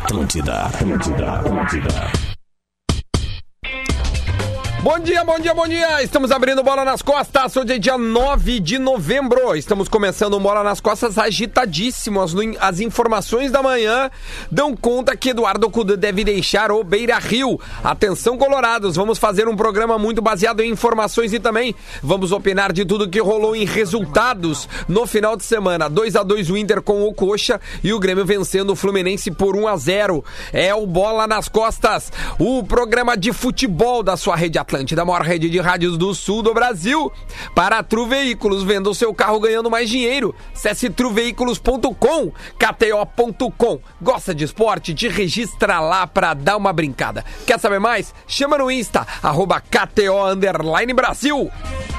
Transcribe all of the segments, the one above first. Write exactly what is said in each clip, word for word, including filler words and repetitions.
Atlântida, Atlântida, Atlântida. Bom dia, bom dia, bom dia! Estamos abrindo Bola nas Costas, hoje é dia nove de novembro. Estamos começando o Bola nas Costas agitadíssimo. As, as informações da manhã dão conta que Eduardo Cudê deve deixar o Beira-Rio. Atenção, colorados, vamos fazer um programa muito baseado em informações e também vamos opinar de tudo que rolou em resultados no final de semana. dois a dois o Inter com o Coxa e o Grêmio vencendo o Fluminense por um a zero. É o Bola nas Costas, o programa de futebol da sua rede Atlântida, a maior rede de rádios do sul do Brasil. Para a Tru Veículos, venda o seu carro ganhando mais dinheiro. Acesse tru veículos ponto com, K T O ponto com. Gosta de esporte? Te registra lá pra dar uma brincada. Quer saber mais? Chama no Insta, arroba K T O underline Brasil.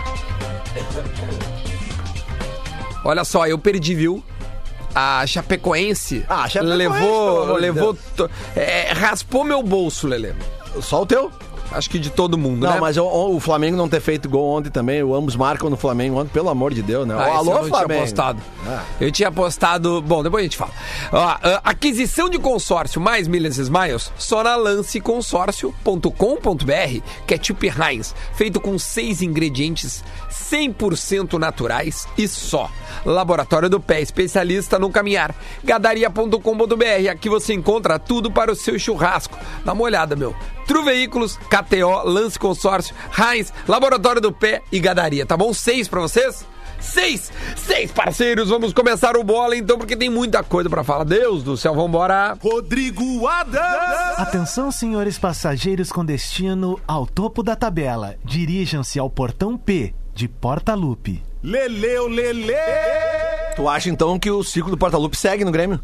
Olha só, eu perdi, viu? A Chapecoense, ah, Chapecoense levou, levou, to, é, raspou meu bolso, Lelê. Só o teu? Acho que de todo mundo, não, né? Não, mas o, o Flamengo não ter feito gol ontem também, o ambos marcam no Flamengo ontem, pelo amor de Deus, né? Ah, Alô, eu Flamengo. Tinha apostado. Ah. Eu tinha apostado... Bom, depois a gente fala. Ó, aquisição de consórcio mais milhas e smiles, só na lance consórcio ponto com ponto b r. Ketchup Heinz, feito com seis ingredientes cem por cento naturais e só. Laboratório do Pé, especialista no caminhar. Gadaria ponto com ponto b r. Aqui você encontra tudo para o seu churrasco. Dá uma olhada, meu. Tru Veículos, K T O, Lance Consórcio, Heinz, Laboratório do Pé e Gadaria, tá bom? Seis pra vocês? Seis! Seis parceiros! Vamos começar o Bola então, porque tem muita coisa pra falar. Deus do céu, vambora! Rodrigo Adams! Atenção, senhores passageiros com destino ao topo da tabela. Dirijam-se ao portão P de Porta-Lupe. Leleu, Lele! Tu acha então que o ciclo do Porta-Lupe segue no Grêmio?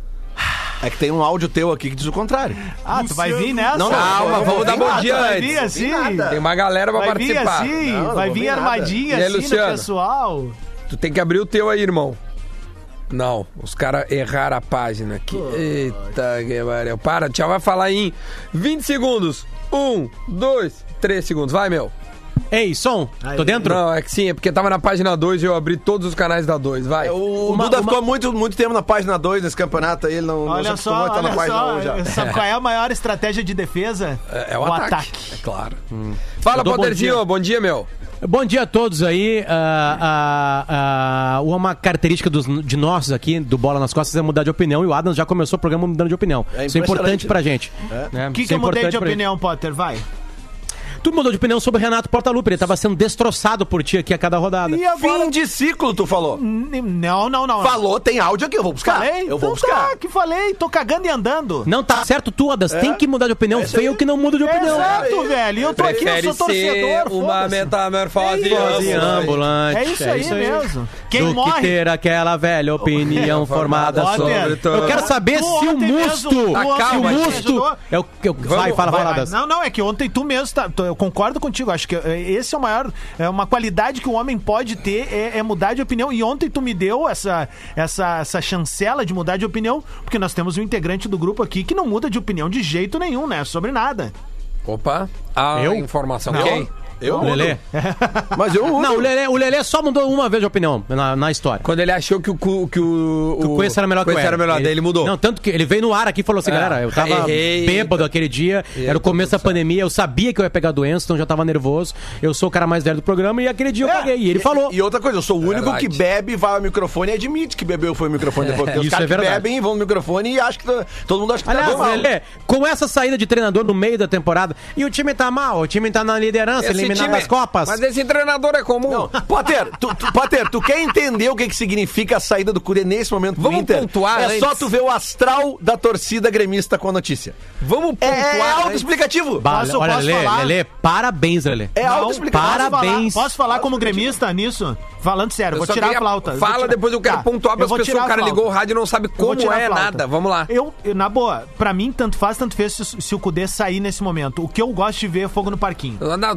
É que tem um áudio teu aqui que diz o contrário. Ah, tu vai vir nessa? Não, não, calma, não, vamos dar bom dia Vai antes. vir assim? Tem uma galera pra vai participar. Vir assim? Não, não vai vou vir ver armadinha nada. assim E aí, Luciano? no pessoal? Tu tem que abrir o teu aí, irmão. Não, os caras erraram a página aqui. Eita, que pariu. Para, tchau, vai falar em vinte segundos. Um, dois, três segundos. Vai, meu. Ei, som, tô dentro? Não, é que sim, é porque tava na página dois e eu abri todos os canais da dois, vai. O Uma- Duda uma- ficou muito, muito tempo na página dois nesse campeonato aí, ele não, não se Olha acostumou a só, estar na olha página só. um já. Sabe qual é a maior estratégia de defesa? É, é o, ataque. É claro. Fala, Eu dou bom Poderzinho, dia. bom dia, meu. Bom dia a todos aí. Ah, ah, ah, uma característica dos, de nossos aqui, do Bola nas Costas, é mudar de opinião. E o Adams já começou o programa mudando de opinião. É Isso é importante impressionante. pra gente. É. Né? O que, Isso que é eu mudei importante de pra gente. opinião, Potter? Vai. Tu mudou de opinião sobre o Renato Portaluppi. Ele tava sendo destroçado por ti aqui a cada rodada. E agora? Fim de ciclo, tu falou. Não, não, não. Falou, tem áudio aqui, eu vou buscar. Falei? Eu vou então buscar. tá, que falei. Tô cagando e andando. Não, tá certo tu, Adas. Tem que mudar de opinião. É isso Feio aí. que não muda de opinião. Exato, velho. E eu tô aqui, eu Prefere sou torcedor. ser uma foda-se. metamorfose Ambulante. ambulante. É isso aí mesmo. Quem Do que morre... ter aquela velha opinião formada Potter, sobre... tu- Eu quero saber Tu se o ontem Musto... mesmo- tu Se ontem o me Musto... ajudou. É o que eu... Vai, fala, Vai, fala, vai. Adas. Não, não, é que ontem tu mesmo, tá, tu- eu concordo contigo, acho que eh, esse é o maior, é uma qualidade que o homem pode ter, é, é mudar de opinião, e ontem tu me deu essa, essa, essa chancela de mudar de opinião, porque nós temos um integrante do grupo aqui que não muda de opinião de jeito nenhum, né, sobre nada. Opa, a Eu? informação. Não. Quem? Eu O Lelê. Mas eu mudo. Não, o Lelê, o Lelê só mudou uma vez de opinião na, na história. Quando ele achou que o... cu- Que o, Que o Cuesta era melhor que o Cuesta era melhor, ele, daí ele mudou. Não, tanto que ele veio no ar aqui e falou assim, É, galera, eu tava errei, bêbado aquele dia, E era o tá começo da tudo certo. pandemia, eu sabia que eu ia pegar doença, então já tava nervoso, eu sou o cara mais velho do programa e aquele dia eu É, caguei. E ele falou. E outra coisa, eu sou o único Verdade. que bebe, vai ao microfone e admite que bebeu foi o microfone depois. Porque os Isso caras é que verdade. bebem vão no microfone e acham que tá- todo mundo acha que tá Aliás, mal. Lelê, com essa saída de treinador no meio da temporada, e o time tá mal, o time tá na liderança, Esse eliminado time- das Copas. Mas esse treinador é comum. Não, Potter, tu, tu, Potter, tu quer entender o que, que significa a saída do Cudê nesse momento do Vamos Inter? pontuar É antes. só tu ver o astral da torcida gremista com a notícia. Vamos É, pontuar. é antes. autoexplicativo. Bah, Posso- olha, posso Lelê, falar? Lelê, parabéns, Lelê. É Não, autoexplicativo. posso Parabéns. falar, posso falar como gremista nisso? Falando sério, Eu vou só tirar a queria- flauta. Fala, Vou tirar- depois eu quero Tá, pontuar para eu as vou pessoas. tirar O a cara flauta. ligou o rádio e não sabe Eu vou como tirar a é flauta. nada. Vamos lá. Eu, eu, na boa, pra mim, tanto faz, tanto fez se, se o Cudê sair nesse momento. O que eu gosto de ver é fogo no parquinho. Não, tu gosta da É,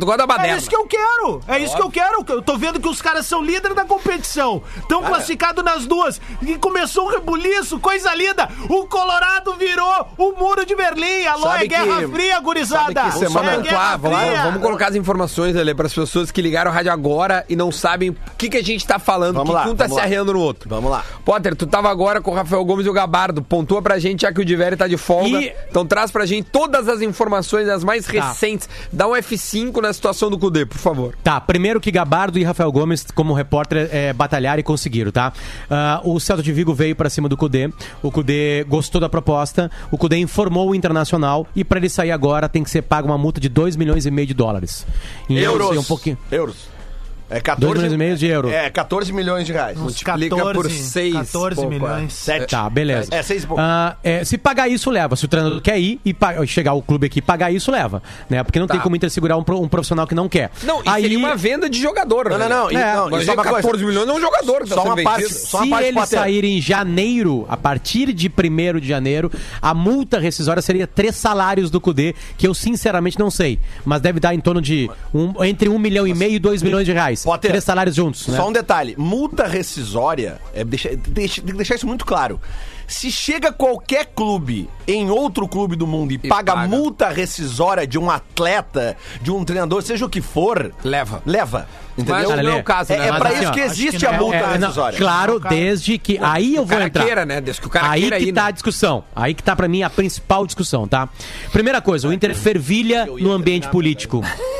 moderna. É isso que eu quero. É isso que eu quero. Eu tô vendo que os caras são líderes da competição. Estão classificados nas duas. E começou um rebuliço, coisa linda. O Colorado virou o muro de Berlim. Alô, Sabe é Guerra que- Fria, gurizada. sabe que semana- É Vamos, Guerra pontuar, vamos, Fria. vamos colocar as informações ali para as pessoas que ligaram o rádio agora e não sabem o que, que a gente tá falando, Vamos que lá, um tá vamos se lá. arreando no outro. Vamos lá. Potter, tu tava agora com o Rafael Gomes e o Gabardo. Pontua pra gente, já que o Diveri tá de folga. E- Então traz pra gente todas as informações, as mais recentes. Dá um F cinco na situação do Cudê, por favor. Tá, primeiro que Gabardo e Rafael Gomes, como repórter, é, batalharam e conseguiram, tá? Ah, o Celta de Vigo veio pra cima do Cudê, o Cudê gostou da proposta, o Cudê informou o Internacional e pra ele sair agora tem que ser pago uma multa de dois milhões e meio de dólares. Em Euros. Um pouquinho. Euros. É dois catorze milhões e meio de euros. É, catorze milhões de reais. Uns Multiplica por seis, catorze pouco, milhões. Sete. Tá, beleza. É, seis e pouco. Ah, é, se pagar isso, leva. Se o treinador quer ir e pa- chegar o clube aqui e pagar isso, leva. Né? Porque não Tá. tem como o Inter segurar um, pro- um profissional que não quer. Não, e Aí, seria uma venda de jogador, Não, né? não, não. E, É, não, Mas e só uma coisa. catorze milhões é um jogador que tá Só sendo uma parte- vendido. só uma se parte ele Potter. sair em janeiro, a partir de primeiro de janeiro, a multa rescisória seria três salários do Cudê, que eu sinceramente não sei. Mas deve dar em torno de um, entre um milhão e meio e dois milhões de reais. Potter, Três salários juntos, né? Só um detalhe, multa rescisória, é, deixa, deixa, tem que deixar isso muito claro. Se chega qualquer clube em outro clube do mundo e, E paga, paga. multa rescisória de um atleta, de um treinador, seja o que for, Leva. Leva. Entendeu? Mas não é Lê. o caso, É, né? é Mas pra assim, isso ó, que acho existe que a não é- multa É, não, rescisória. claro, desde que. Aí eu vou cara entrar. queira, né? Desde que o cara Aí queira que ir, tá né? a discussão. Aí que tá pra mim a principal discussão, tá? Primeira coisa, o Inter fervilha no ambiente político.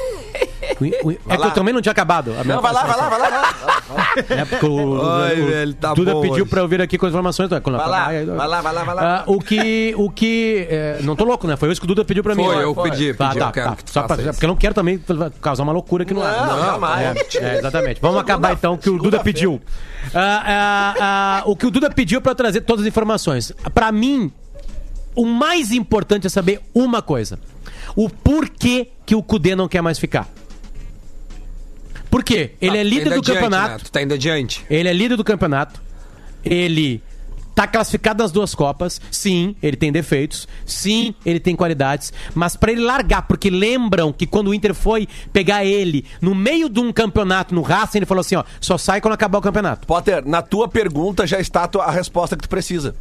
O- o- É que eu também não tinha acabado. a minha Não, vai lá, vai lá, vai lá. Vai lá. É porque o, Ai, o- velho, tá Duda bom pediu hoje. pra eu vir aqui com as informações. Vai Vai lá, vai lá, vai lá, vai lá. Ah, o que. O que é, não tô louco, né? Foi isso que o Duda pediu pra mim. Foi, né? eu pedi, Tá, pedi, tá, eu quero tá. que tu Só pra, faça isso. porque eu não quero também causar uma loucura aqui no ar. Não, jamais. É, é, exatamente. Vamos acabar então que o Duda pediu. Ah, ah, ah, o que o Duda pediu pra eu trazer todas as informações. Pra mim, o mais importante é saber uma coisa: o porquê que o Cudê não quer mais ficar. Por quê? Ele Tá, é tá líder indo do adiante, campeonato. né? Tu tá indo adiante. Ele é líder do campeonato. Ele tá classificado nas duas Copas. Sim, ele tem defeitos. Sim, ele tem qualidades. Mas pra ele largar, porque lembram que quando o Inter foi pegar ele no meio de um campeonato no Racing, ele falou assim, ó, só sai quando acabar o campeonato. Potter, na tua pergunta já está a tua- a resposta que tu precisa.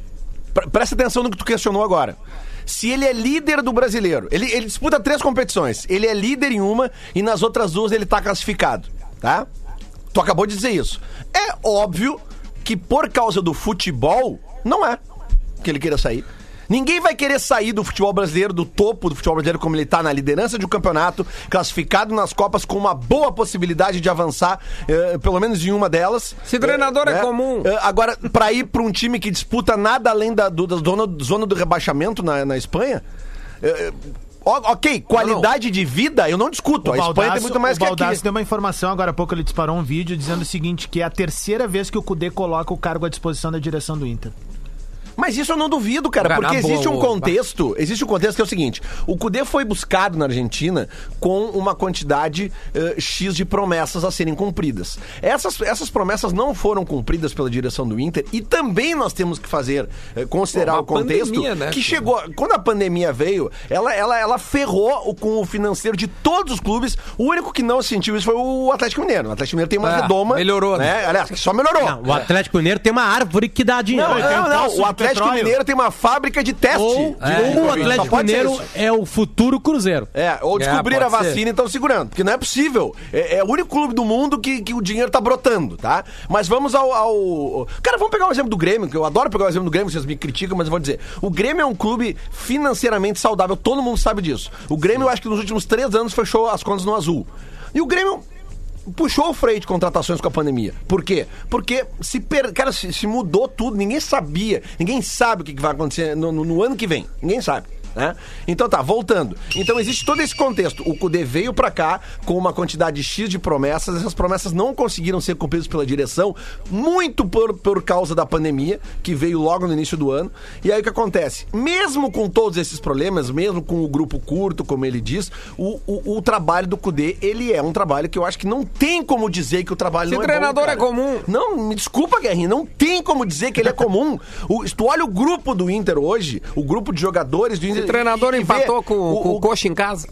Pre- Presta atenção no que tu questionou agora. Se ele é líder do brasileiro, ele, ele disputa três competições, ele é líder em uma e nas outras duas ele tá classificado, tá? Tu acabou de dizer isso. É óbvio que por causa do futebol, não é que ele queira sair. Ninguém vai querer sair do futebol brasileiro, do topo do futebol brasileiro, como ele tá na liderança de um campeonato, classificado nas Copas com uma boa possibilidade de avançar, eh, pelo menos em uma delas. Se treinador é comum. Eh, agora, pra ir pra um time que disputa nada além da, do- da zona, zona do rebaixamento na, na Espanha, eh, ó, ok, qualidade de vida eu não discuto. A Espanha tem muito mais o que Baldassi aqui. deu uma informação, agora há pouco ele disparou um vídeo dizendo o seguinte, que é a terceira vez que o Cudê coloca o cargo à disposição da direção do Inter. Mas isso eu não duvido, cara, Cara, porque na boa, existe um boa. contexto, existe um contexto que é o seguinte, o Cudê foi buscado na Argentina com uma quantidade eh, X de promessas a serem cumpridas. Essas, essas promessas não foram cumpridas pela direção do Inter e também nós temos que fazer, eh, considerar Pô, o contexto pandemia, né? que chegou, quando a pandemia veio, ela, ela, ela ferrou o, com o financeiro de todos os clubes, o único que não sentiu isso foi o Atlético Mineiro. O Atlético Mineiro tem uma É, redoma. melhorou, né? Aliás, que só melhorou. Não, o Atlético Mineiro tem uma árvore que dá dinheiro. Não, Ele tem um não, não. poço O de Atlético petróleo. Mineiro tem uma fábrica de teste. Ou, de- ou o Só Atlético pode ser Mineiro isso. é o futuro Cruzeiro. É, ou É, descobriram a pode ser. vacina e estão segurando. Porque não é possível. É, é o único clube do mundo que, que o dinheiro tá brotando, tá? Mas vamos ao, ao- Cara, vamos pegar o exemplo do Grêmio, que eu adoro pegar o exemplo do Grêmio, vocês me criticam, mas eu vou dizer. O Grêmio é um clube financeiramente saudável, todo mundo sabe disso. O Grêmio, eu acho que nos últimos três anos fechou as contas no azul. E o Grêmio puxou o freio de contratações com a pandemia. Por quê? Porque se, per... Cara, se, se mudou tudo, ninguém sabia, ninguém sabe o que que vai acontecer no, no- no ano que vem. Ninguém sabe. Né? Então tá, voltando. Então existe todo esse contexto. O Cudê veio pra cá com uma quantidade X de promessas. Essas promessas não conseguiram ser cumpridas pela direção, muito por, por causa da pandemia, que veio logo no início do ano. E aí o que acontece? Mesmo com todos esses problemas, mesmo com o grupo curto, como ele diz, o, o, o trabalho do Cudê, ele é um trabalho que eu acho que não tem como dizer que o trabalho Se não é treinador bom, é cara. comum. Não, me desculpa, Guerrinha, não tem como dizer que ele é comum. O, se tu olha o grupo do Inter hoje, o grupo de jogadores do Inter... O treinador e vê empatou com, o- com o o- Coxa em casa.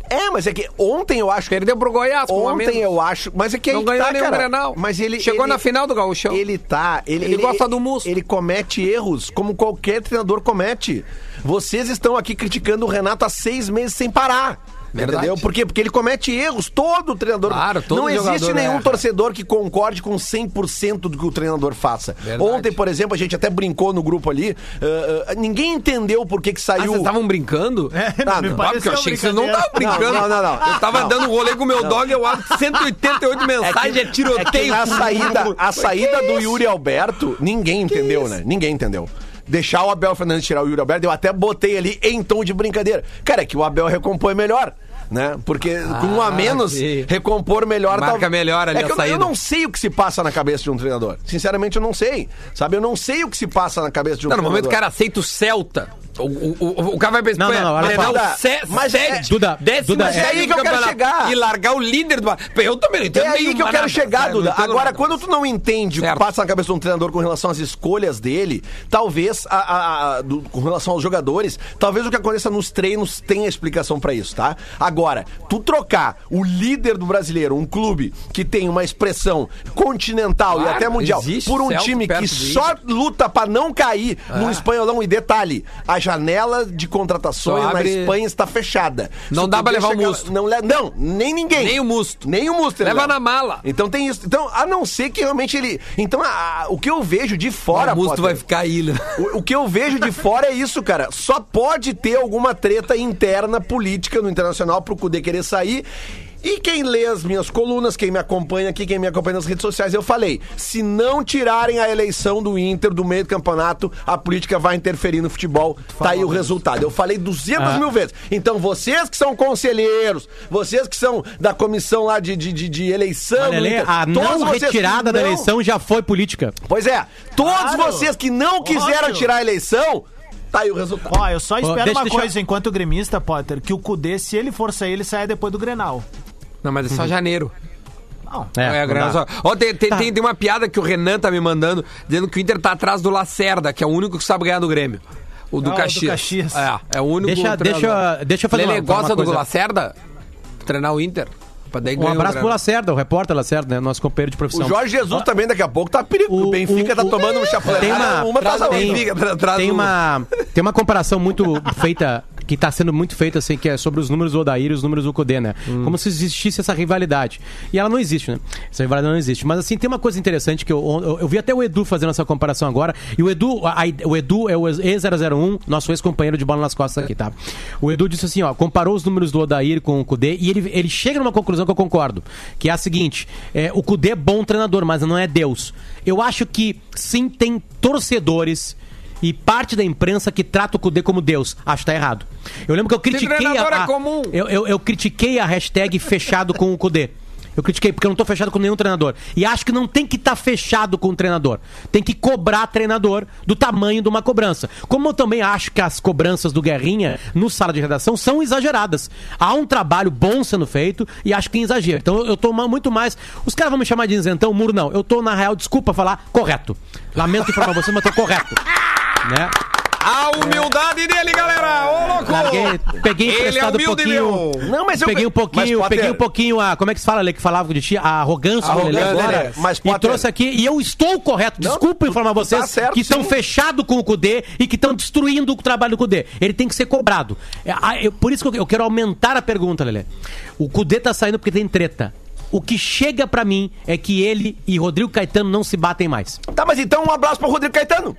É, mas é que ontem eu acho... Perdeu pro Goiás com um a menos. Ontem eu acho... Mas é que aí Não que ganhou tá, nenhum cara. Grenal. Mas ele... Chegou ele, na final do Gaúchão. Ele tá... Ele, Ele gosta do musto. Ele comete erros como qualquer treinador comete. Vocês estão aqui criticando o Renato há seis meses sem parar. Verdade. Entendeu? Por quê? Porque ele comete erros. Todo treinador... Claro, todo Não existe jogador nenhum erra. torcedor que concorde com cem por cento do que o treinador faça. Verdade. Ontem, por exemplo, a gente até brincou no grupo ali. uh, uh, ninguém entendeu por que que Ah, saiu... vocês estavam brincando? É, Ah, me não, Ah, porque eu pareceu achei que vocês não estavam brincadeira. brincando. Não, não, não, não. Eu tava dando um rolê com o meu dog, eu abro cento e oitenta e oito mensagens, é, É que tiroteio. na saída, a saída do Yuri Alberto, ninguém entendeu, né? Ninguém entendeu. Deixar o Abel Fernandes tirar o Yuri Alberto, eu até botei ali em tom de brincadeira. Cara, é que o Abel recompõe melhor. Né? Porque com um a menos, sim. recompor melhor. Marca tá... melhor ali é que a eu, saída. eu não sei o que se passa na cabeça de um treinador. Sinceramente, eu não sei. Sabe, eu não sei o que se passa na cabeça de um Não, no treinador. momento que o cara aceita o Celta, o, o, o, o cara vai pensar, Não, não, não, olha Grenal só. se- Mas sete, é- Duda, décimo Duda, sétimo é aí que eu quero campeonato chegar. E largar o líder do... Eu também não entendo É aí nenhuma que eu quero nada, chegar, sabe? Duda. Não entendo Agora, nada. quando tu não entende o Certo. que passa na cabeça de um treinador com relação às escolhas dele, talvez, a, a- a- do- com relação aos jogadores, talvez o que aconteça nos treinos tenha explicação pra isso, tá? Agora, tu trocar o líder do brasileiro, um clube que tem uma expressão continental Claro, e até mundial, existe por um Celta time perto que do só luta pra não cair no espanholão. E detalhe, a janela de contratações Só na abre- Espanha está fechada. Não Se dá tu pra levar deixa o aquela- Musto. Não, le- não, nem ninguém. Nem o Musto. Nem o Musto. ele Leva leva. na mala. Então tem isso. Então, a não ser que realmente ele. Então, a- a- o que eu vejo de fora. O Musto Potter, vai ficar aí, né? o, o que eu vejo de fora é isso, cara. Só pode ter alguma treta interna política no Internacional pro Cudê querer sair. E quem lê as minhas colunas, quem me acompanha aqui, quem me acompanha nas redes sociais, eu falei, se não tirarem a eleição do Inter do meio do campeonato, a política vai interferir no futebol. Tá aí o resultado. Eu falei duzentas Ah. mil vezes. Então, vocês que são conselheiros, vocês que são da comissão lá de, de, de, de eleição... Olha, do Lê, Inter, a todos não vocês que retirada da não- eleição já foi política. Pois é, todos Claro. vocês que não quiseram Óbvio. tirar a eleição, tá aí o resultado. Ó, eu só espero deixa- uma deixa- coisa enquanto gremista, Potter, que o Cudê, se ele for sair, ele saia depois do Grenal. Não, mas é só janeiro. Não. É, não Grenal dá. só. Ó, tem, tem, tem, tem uma piada que o Renan tá me mandando, dizendo que o Inter tá atrás do Lacerda, que é o único que sabe ganhar do Grêmio. O do Ah, o do Caxias. Caxias. É, é o único Deixa- treinador. deixa- deixa eu fazer Lelê, uma- gosta uma do coisa. Lacerda? Treinar o Inter? Pra daí Um ganhar o abraço pro Grenal. Lacerda, o repórter Lacerda, né? Nosso companheiro de profissão. O Jorge Jesus também daqui a pouco tá perigo. O, O- Benfica o- tá o- tomando um chapéu. Tem uma, uma traz traz a a outra. Benfica. Tra- traz tem o- uma tem uma comparação muito feita, que está sendo muito feita, assim, que é sobre os números do Odair e os números do Cudê, né? Hum. Como se existisse essa rivalidade. E ela não existe, né? Essa rivalidade não existe. Mas, assim, tem uma coisa interessante que eu, eu, eu vi até o Edu fazendo essa comparação agora. E o Edu, a- a- o Edu é o E zero zero um, nosso ex-companheiro de bola nas costas aqui, tá? O Edu disse assim, ó, comparou os números do Odair com o Cudê e ele, ele chega numa conclusão que eu concordo, que é a seguinte, é, o Cudê é bom treinador, mas não é Deus. Eu acho que, sim, tem torcedores e parte da imprensa que trata o Cudê como Deus. Acho que tá errado. Eu lembro que eu critiquei treinador a, é a- comum. eu, eu, eu critiquei a hashtag fechado com o Cudê. Eu critiquei porque eu não tô fechado com nenhum treinador. E acho que não tem que estar fechado com o treinador. Tem que cobrar treinador do tamanho de uma cobrança. Como eu também acho que as cobranças do Guerrinha no sala de redação são exageradas. Há um trabalho bom sendo feito e acho que é exagero. Então eu tô ma- muito mais... Os caras vão me chamar de isentão, muro não. Eu tô, na real, desculpa falar, correto. Lamento informar você, mas tô correto. Né? A humildade dele, galera! Ô, louco! Larguei, peguei Ele é emprestado um humilde, pouquinho. meu. Não, mas eu- peguei um pouquinho, mas, Potter- peguei um pouquinho a. Como é que se fala, Lê, que falava de ti? A arrogância do Lelê Arrogância, agora. né? Mas, E Potter- trouxe aqui, e eu estou correto. Não, Desculpa tu- informar tu tá vocês certo, que estão sim. fechados com o Cudê e que estão destruindo o trabalho do Cudê. Ele tem que ser cobrado. É, a- eu- por isso que eu, eu quero aumentar a pergunta, Lelê. O Cudê tá saindo porque tem treta. O que chega pra mim é que ele e Rodrigo Caetano não se batem mais. Tá, mas então um abraço pro Rodrigo Caetano.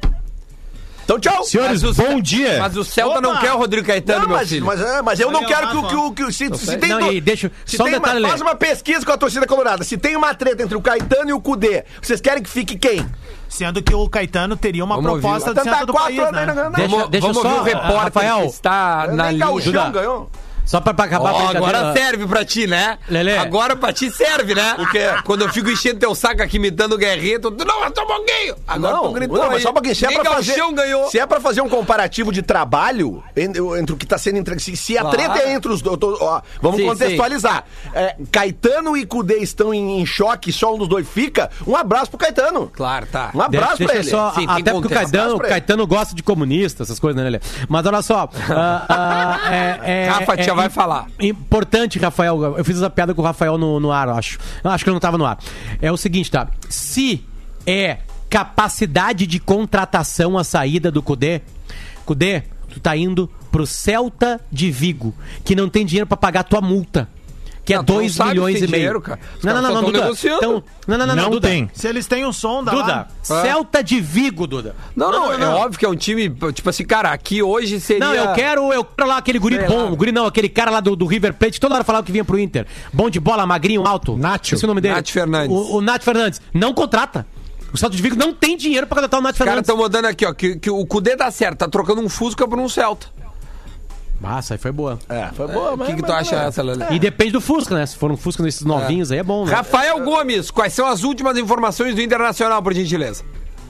Então, tchau. Senhores, Mas o- bom dia. Mas o Celta Opa! não quer o Rodrigo Caetano, Não, meu mas, filho. mas, é, mas eu não Olha quero lá, que o... Que, o- que, o- se, se tem Não, do- e deixa- se só um tem uma- detalhe, Lê. faz uma pesquisa com a torcida colorada. Se tem uma treta entre o Caetano e o Cudê, vocês querem que fique quem? Sendo que o Caetano teria uma Vamos ouvir. proposta do Então centro do quatro país, anos né? aí na- na- Deixa- Vamos, deixa vamos só, ouvir o repórter Rafael. que está na Nem linha. Gauchão Duda. ganhou. Só pra, pra acabar Ó, a brincadeira. agora serve pra ti, né? Lelê. Agora pra ti serve, né? O quê? Quando eu fico enchendo teu saco aqui imitando o Guerreiro, tu não, eu tô bonguinho. Agora Não, tu gritou não, mas aí. só um pouquinho. Se é, Nem pra fazer, Gauchão ganhou. se é pra fazer um comparativo de trabalho entre, entre o que tá sendo entregue. Se, se a Claro. treta é entre os dois. eu tô- ó, vamos Sim, contextualizar. É, Caetano e Cudê estão em, em choque, só um dos dois fica. Um abraço pro Caetano. Claro, tá. Um abraço Deixa, pra deixa ele. só, Sim, tem até porque o contexto. Caetano, Abraço o pra ele. Caetano gosta de comunista, essas coisas, né, Lelê? Mas olha só. ah, ah, é, é, Rafa, é, tia é vai falar. Importante, Rafael. Eu fiz essa piada com o Rafael no, no ar, eu acho. Eu acho que ele não tava no ar. É o seguinte, tá? Se é capacidade de contratação a saída do Cudê, Cudê, tu tá indo pro Celta de Vigo, que não tem dinheiro pra pagar tua multa. Que Não, é tu não dois sabe milhões se tem e meio. dinheiro, cara. Os Não, não, caras não, só não, tão Duda. negociando. Então, não, não, não, não, Não Duda. tem. Se eles têm um som, dá Duda, lá. Celta de Vigo, Duda. Não, não, é óbvio que é um time, tipo assim, cara, aqui hoje seria... Não, eu quero, eu quero lá aquele guri Sei bom, lá. o guri não, aquele cara lá do, do River Plate, que toda hora falava que vinha pro Inter. Bom de bola, magrinho, alto. Nacho. Esse é o nome dele. Nath Fernandes. O, o Nath Fernandes. Não contrata. O Celta de Vigo não tem dinheiro pra contratar o Nath Os caras Fernandes. estão mandando aqui, ó, que, que o Cudê dá certo, tá trocando um Fusca por um Celta. Nossa, aí foi boa. É, foi boa, O mas... que, que tu acha essa, Lelê? E depende do Fusca, né? Se for um Fusca nesses novinhos aí é bom, né? Rafael Gomes, quais são as últimas informações do Internacional, por gentileza?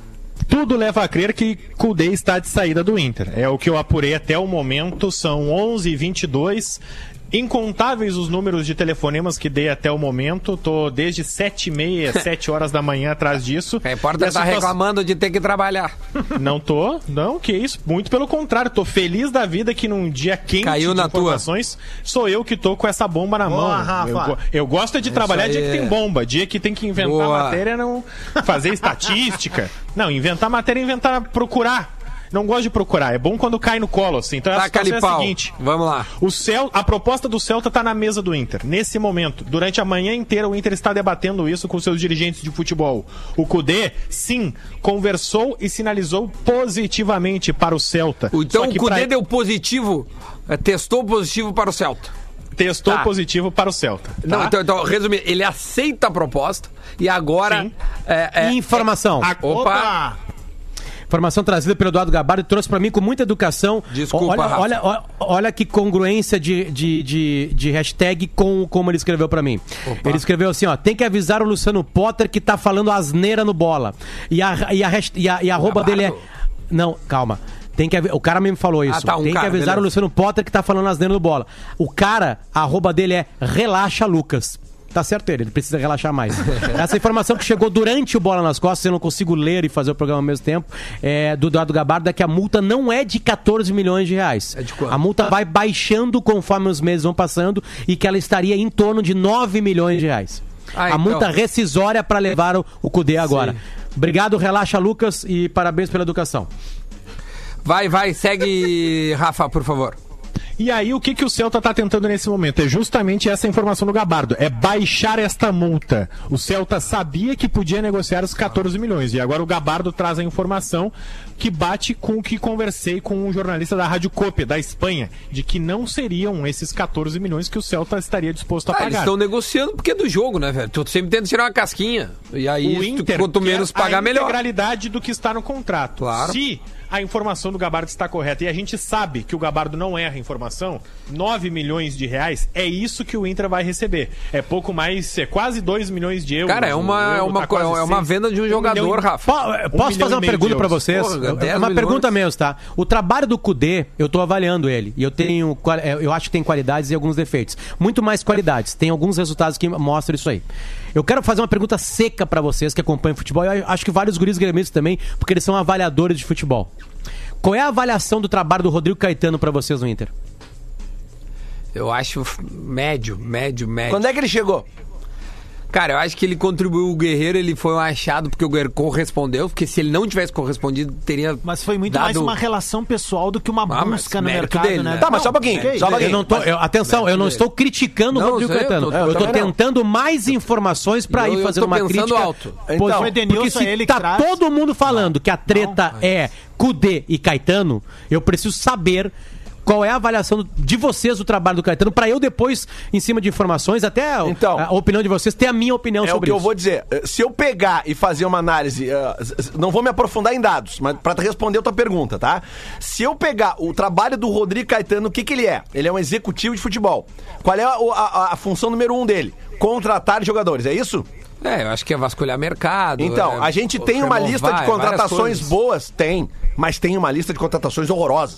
Tudo leva a crer que Kudê está de saída do Inter. É o que eu apurei até o momento, são onze e vinte e dois. Incontáveis os números de telefonemas que dei até o momento. Tô desde sete e meia, sete horas da manhã atrás disso. É importante E a estar situa- reclamando de ter que trabalhar. Não tô, não, que isso. Muito pelo contrário, tô feliz da vida que num dia quente Caiu de na tua. informações, sou eu que tô com essa bomba na Boa, mão. Rafa. Eu, go- eu gosto de trabalhar aí dia que é- tem bomba, dia que tem que inventar Boa. matéria, não fazer estatística. Não, inventar matéria é inventar, procurar. Não gosto de procurar, é bom quando cai no colo, assim. Então a Taca ali situação é a pau. seguinte. Vamos lá. O Cel, a proposta do Celta está na mesa do Inter, nesse momento. Durante a manhã inteira, o Inter está debatendo isso com seus dirigentes de futebol. O Kudê, sim, conversou e sinalizou positivamente para o Celta. Então Só o que Cudê pra- deu positivo, é, testou positivo para o Celta. testou Tá. positivo para o Celta. Tá? Não, então, então resumindo, ele aceita a proposta e agora... Sim. É, é, Informação. é- opa! Informação trazida pelo Eduardo Gabardo, trouxe pra mim com muita educação. Desculpa, olha, Rafa. olha, olha, olha que congruência de, de, de, de hashtag com como ele escreveu pra mim. Ele escreveu assim, ó, tem que avisar o Luciano Potter que tá falando asneira no bola. E a, e a, hasht- e a, e a arroba dele é... Não, calma. Tem que avi- o cara me falou isso. tá, um tem cara, que avisar beleza. o Luciano Potter que tá falando asneira no bola. O cara, a arroba dele é Relaxa Lucas. Tá certo ele, ele precisa relaxar mais. Essa informação que chegou durante o Bola nas Costas, eu não consigo ler e fazer o programa ao mesmo tempo, é do Eduardo Gabardo, é que a multa não é de catorze milhões de reais. É de quanto? A multa vai baixando conforme os meses vão passando e que ela estaria em torno de nove milhões de reais. Ah, a então. multa rescisória para levar o, o Cudê agora. Obrigado, relaxa Lucas, e parabéns pela educação. Vai, vai, segue, Rafa, por favor. E aí, o que, que o Celta está tentando nesse momento? É justamente essa informação do Gabardo. É baixar esta multa. O Celta sabia que podia negociar os catorze milhões. E agora o Gabardo traz a informação que bate com o que conversei com um jornalista da Rádio Cope, da Espanha, de que não seriam esses catorze milhões que o Celta estaria disposto a Ah, eles pagar. estão negociando porque é do jogo, né, velho? Tu sempre tenta tirar uma casquinha. E aí, O tu- Inter quanto quer menos pagar, a melhor. integralidade do que está no contrato. Claro. Se a informação do Gabardo está correta e a gente sabe que o Gabardo não erra a informação, nove milhões de reais é isso que o Inter vai receber. É pouco mais, é quase dois milhões de euros. Cara, é uma, O é euro uma, tá quase é uma seis. venda de um jogador, milhão e- Rafa. Po- Posso milhão fazer e uma meio pergunta de pra euros. vocês? Porra, É dez uma milhões. pergunta mesmo, tá? O trabalho do Cudê, eu tô avaliando ele. E eu tenho. qual- é, Eu acho que tem qualidades e alguns defeitos. Muito mais qualidades. Tem alguns resultados que mostram isso aí. Eu quero fazer uma pergunta seca pra vocês que acompanham futebol. Eu acho que vários guris gremistas também, porque eles são avaliadores de futebol. Qual é a avaliação do trabalho do Rodrigo Caetano pra vocês no Inter? Eu acho médio, médio, médio. Quando é que ele chegou? Cara, eu acho que ele contribuiu o Guerreiro, ele foi um achado porque o Guerreiro correspondeu, porque se ele não tivesse correspondido, teria Mas foi muito dado... mais uma relação pessoal do que uma Ah, mas busca no mérito mercado, dele, né? né? Tá, mas só um pouquinho, ok. só um pouquinho. Eu não tô, eu- atenção, eu não estou criticando Não, o Rodrigo sei, eu Caetano. tô- Eu, eu tô também não. tentando mais informações pra Eu- ir eu fazer tô uma pensando crítica. alto. Então, Pois- o Edenilson porque se é ele que tá traz. todo mundo falando que a treta é Cudê e Caetano, eu preciso saber qual é a avaliação do- de vocês do trabalho do Caetano, pra eu depois, em cima de informações, até a, Então, a opinião de vocês, ter a minha opinião É o sobre que eu isso. vou dizer. Se eu pegar e fazer uma análise, eh, s- s- não vou me aprofundar em dados, mas pra te responder a tua pergunta, tá? Se eu pegar o trabalho do Rodrigo Caetano, o que que ele é? Ele é um executivo de futebol. Qual é a, a- a função número um dele? Contratar jogadores, é isso? É, eu acho que é vasculhar mercado. Então, é, a gente tem uma renovar, lista de é várias contratações coisas. boas? Tem. Mas tem uma lista de contratações horrorosas.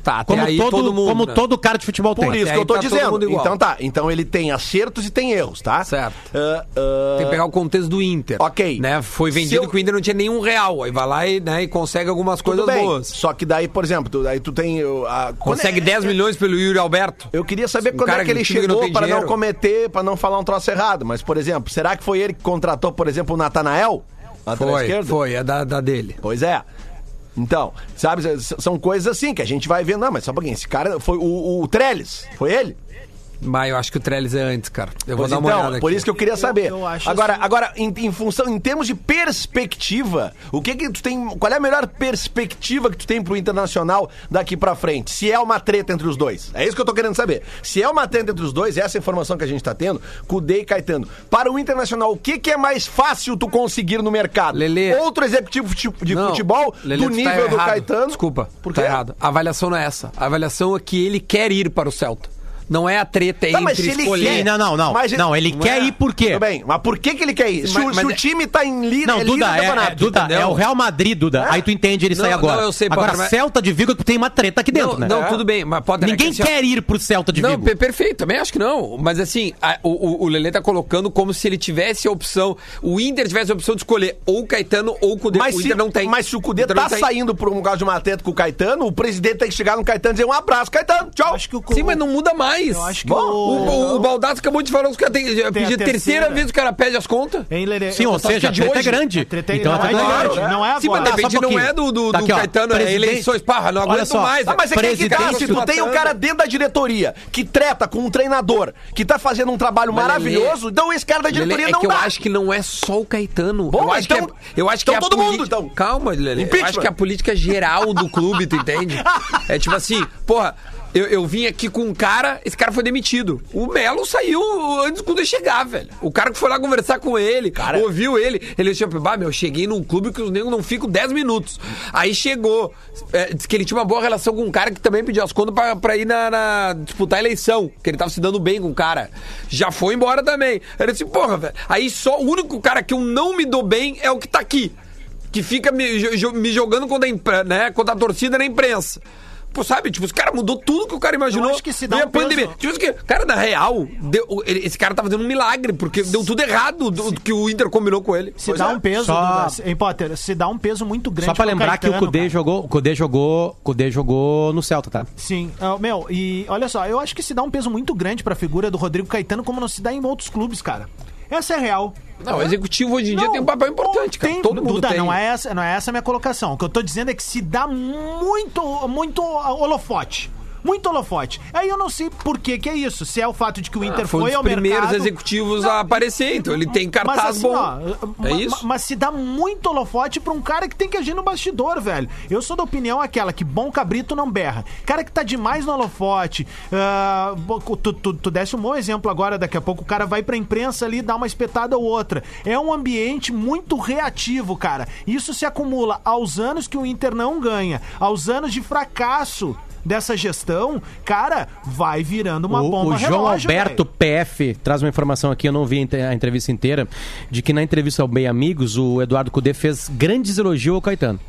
Tá, até como aí todo, todo mundo, como né? todo cara de futebol Por tem. isso Até que eu aí tô tá todo dizendo. mundo igual. Então tá, então ele tem acertos e tem erros, tá? Certo. Ah, ah, Tem que pegar o contexto do Inter. Ok. Né? Foi Se vendido eu- que o Inter não tinha nenhum real. Aí vai lá e, né, e consegue algumas tudo coisas bem. boas. Só que daí, por exemplo, tu, aí tu tem... uh, A, Consegue quando é- dez milhões pelo Yuri Alberto. Eu queria saber Um quando cara é que ele que time que não chegou tem para não dinheiro. cometer, para não falar um troço errado. Mas, por exemplo, será que foi ele que contratou, por exemplo, o Natanael? Lateral Foi, esquerdo? foi, é da, da dele. Pois é. Então, sabe, s- são coisas assim que a gente vai vendo. Não, mas só um pouquinho, esse cara foi o, o Trellis, foi ele? Mas eu acho que o Trellis é antes, cara. Eu vou Pois dar uma então, olhada por aqui. isso que eu queria saber. eu acho agora, assim- agora em, em função, em termos de perspectiva, o que que tu tem, qual é a melhor perspectiva que tu tem pro Internacional daqui pra frente? Se é uma treta entre os dois. É isso que eu tô querendo saber. Se é uma treta entre os dois, essa informação que a gente tá tendo, Cudê e Caetano. Para o Internacional, o que que é mais fácil tu conseguir no mercado? Lelê. Outro executivo de de Não, futebol Lelê, do tu tá nível do errado. Caetano? Desculpa, Por tá quê? errado. A avaliação não é essa. A avaliação é que ele quer ir para o Celta. Não é a treta Tá, mas entre se ele escolher. quer- Não, não, não. Mas ele- não, ele não quer é. ir por quê? Tudo bem, mas por que que ele quer ir? Se, Mas- o- se mas o é- time tá em líder, Não, é Duda, líder do é, é, campeonato, Duda, entendeu? é o Real Madrid, Duda. É? Aí tu entende ele sair Não, agora. não, eu sei, agora, Potter, mas- Celta de Vigo tem uma treta aqui dentro, não, né? não, É. tudo bem, mas pode Ninguém quer ir pro Celta de Não, Vigo. per- perfeito, também acho que não. Mas assim, a- o, o, o Lelê tá colocando como se ele tivesse a opção, o Inter tivesse a opção de escolher ou o Caetano ou o Cudê. Mas o se, Inter não tem. mas se o Cudê Inter tá não tem. saindo por um caso de uma treta com o Caetano, o presidente tem que chegar no Caetano e dizer um abraço, Caetano, tchau. Acho que o Sim, mas não muda mais. Eu acho que Bom, O, o, o Baldassi acabou de falar, os caras têm. Tem a Pedir terceira. terceira vez o cara pede as contas. Hein, Lelê? Sim, Eu- ou seja, a de treta é hoje. grande. A treta é- Então a não é treta é agora, grande. não é Sim, mas agora. de repente Só um não pouquinho. é do, do, Tá do aqui, ó, Caetano, é presidente- eleições. Parra, não Olha aguento só. mais. Ah, mas é que, aí que tá, Presidente se tu do- tem um cara dentro da diretoria que treta com um treinador que tá fazendo um trabalho Mas, maravilhoso, então esse cara da Lelê, diretoria é não que eu dá. acho que não é só o Caetano. Bom, eu acho então- que é, eu acho então que é a todo mundo, politi- então. Calma, Lelê. Eu Impeachment. acho que é a política geral do clube, tu entende? É tipo assim, porra, eu, eu vim aqui com um cara, esse cara foi demitido. O Melo saiu antes quando eu chegar, velho. O cara que foi lá conversar com ele, Cara- ouviu ele, ele disse, bah, meu, eu cheguei num clube que os negros não ficam dez minutos. Aí chegou, é, disse que ele tinha uma boa relação com um cara que também pediu as contas pra, pra ir na, na- disputar a eleição, que ele tava se dando bem com o cara. Já foi embora também. Ele disse, porra, velho, aí só o único cara que eu não me dou bem é o que tá aqui. Que fica me, jo- jo- me jogando contra a, impre- né, contra a torcida na imprensa. Pô, sabe? Tipo, os caras mudou tudo que o cara imaginou. Eu acho que se dá Veio um a pandemia. peso- Tipo, assim, que, cara, na real, deu- ele- esse cara tá fazendo um milagre, porque deu tudo errado do, do que o Inter combinou com ele. Se Pois dá é. um peso, Só- Duda, hein, Potter, se dá um peso muito grande Só pra pro lembrar que o Caetano, Cudê cara. jogou, o Cudê jogou, o Cudê jogou no Celta, tá? Sim, Ah, meu, e olha só, eu acho que se dá um peso muito grande pra figura do Rodrigo Caetano, como não se dá em outros clubes, cara. Essa é real. Não, o executivo hoje em dia Não, tem um papel importante, cara. tem- Todo mundo Duda, tem. Não é, essa, não é essa a minha colocação. O que eu tô dizendo é que se dá muito, muito holofote. Muito holofote. Aí eu não sei por que que é isso. Se é o fato de que o Inter Ah, foi um foi dos ao primeiros mercado... executivos Não, a aparecer, então ele tem cartaz mas, assim, bom. ó, É ma- isso? ma- Mas se dá muito holofote pra um cara que tem que agir no bastidor, velho. Eu sou da opinião aquela que bom cabrito não berra. Cara que tá demais no holofote. ah, bo- tu, tu, tu desse um bom exemplo agora, daqui a pouco o cara vai pra imprensa ali, dá uma espetada ou outra. É um ambiente muito reativo, cara. Isso se acumula aos anos que o Inter não ganha, aos anos de fracasso dessa gestão, cara, vai virando uma o, bomba o João relógio, Alberto velho. P F traz uma informação aqui, eu não vi a entre- a entrevista inteira, de que na entrevista ao Bem Amigos, o Eduardo Cudê fez grandes elogios ao Caetano.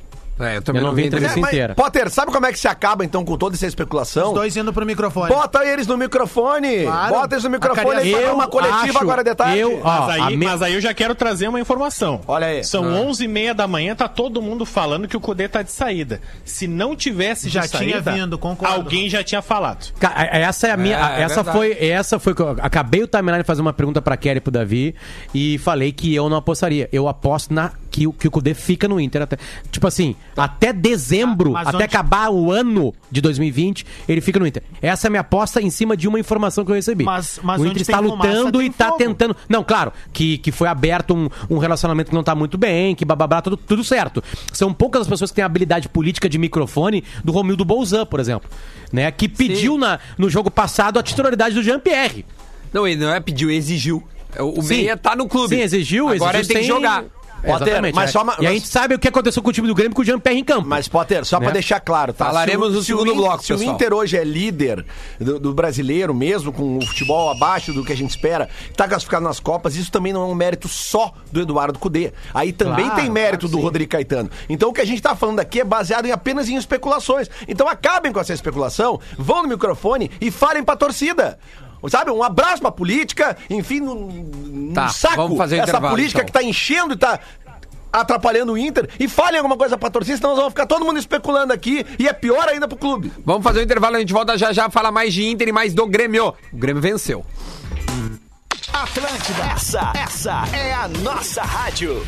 É, eu também Eu não vi a vi entrevista É, mas, inteira. Potter, sabe como é que se acaba então com toda essa especulação? Os dois indo pro microfone. Bota eles no microfone. Claro. Bota eles no microfone A e Cariação- fala uma coletiva acho- agora de tarde. eu- ó, Mas a aí, me- mas aí eu já quero trazer uma informação. Olha aí. São Ah. onze e meia da manhã, tá todo mundo falando que o Cudê tá de saída. Se não tivesse Já de tinha saída, vindo, concordo. alguém já tinha falado. Ca- Essa é a minha. É, é essa, verdade. foi, essa foi. que eu acabei o timeline de fazer uma pergunta pra Kelly e pro Davi e falei que eu não apostaria. Eu aposto na, que, o- que o Cudê fica no Inter. Até, tipo assim, até dezembro, Ah, mas até onde- acabar o ano de dois mil e vinte, ele fica no Inter. Essa é a minha aposta em cima de uma informação que eu recebi. Mas- mas o onde Inter tem está fumaça, lutando tem e tá fogo. tentando. Não, claro, que, que foi aberto um, um relacionamento que não tá muito bem, que bababá, tudo, tudo certo. São poucas as pessoas que têm habilidade política de microfone do Romildo Bolzan, por exemplo. Né, que pediu na, no jogo passado a titularidade do Jean-Pierre. Não, ele não é pediu, exigiu. O, o Sim. Meia tá no clube. Sim, exigiu, Agora exigiu ele tem que sem- jogar. Potter, Exatamente. mas é. só uma- E a mas- gente sabe o que aconteceu com o time do Grêmio com o Jean-Pierre em campo. Mas, Potter, só pra Né? deixar claro, tá? Falaremos Se o- no se o segundo In- bloco, Se o pessoal. Inter hoje é líder do, do brasileiro, mesmo com o futebol abaixo do que a gente espera, tá classificado nas Copas, isso também não é um mérito só do Eduardo Cudê. Aí também Claro, tem mérito claro, do sim. Rodrigo Caetano. Então o que a gente tá falando aqui é baseado em apenas em especulações. Então acabem com essa especulação, vão no microfone e falem pra torcida. Sabe, um abraço pra política, enfim, no, no Tá, saco vamos fazer o essa intervalo, política então. que tá enchendo e tá atrapalhando o Inter, e falem alguma coisa pra torcida, senão nós vamos ficar todo mundo especulando aqui e é pior ainda pro clube. Vamos fazer o intervalo, a gente volta já já, fala mais de Inter e mais do Grêmio. O Grêmio venceu. Atlântida, essa, essa é a nossa rádio.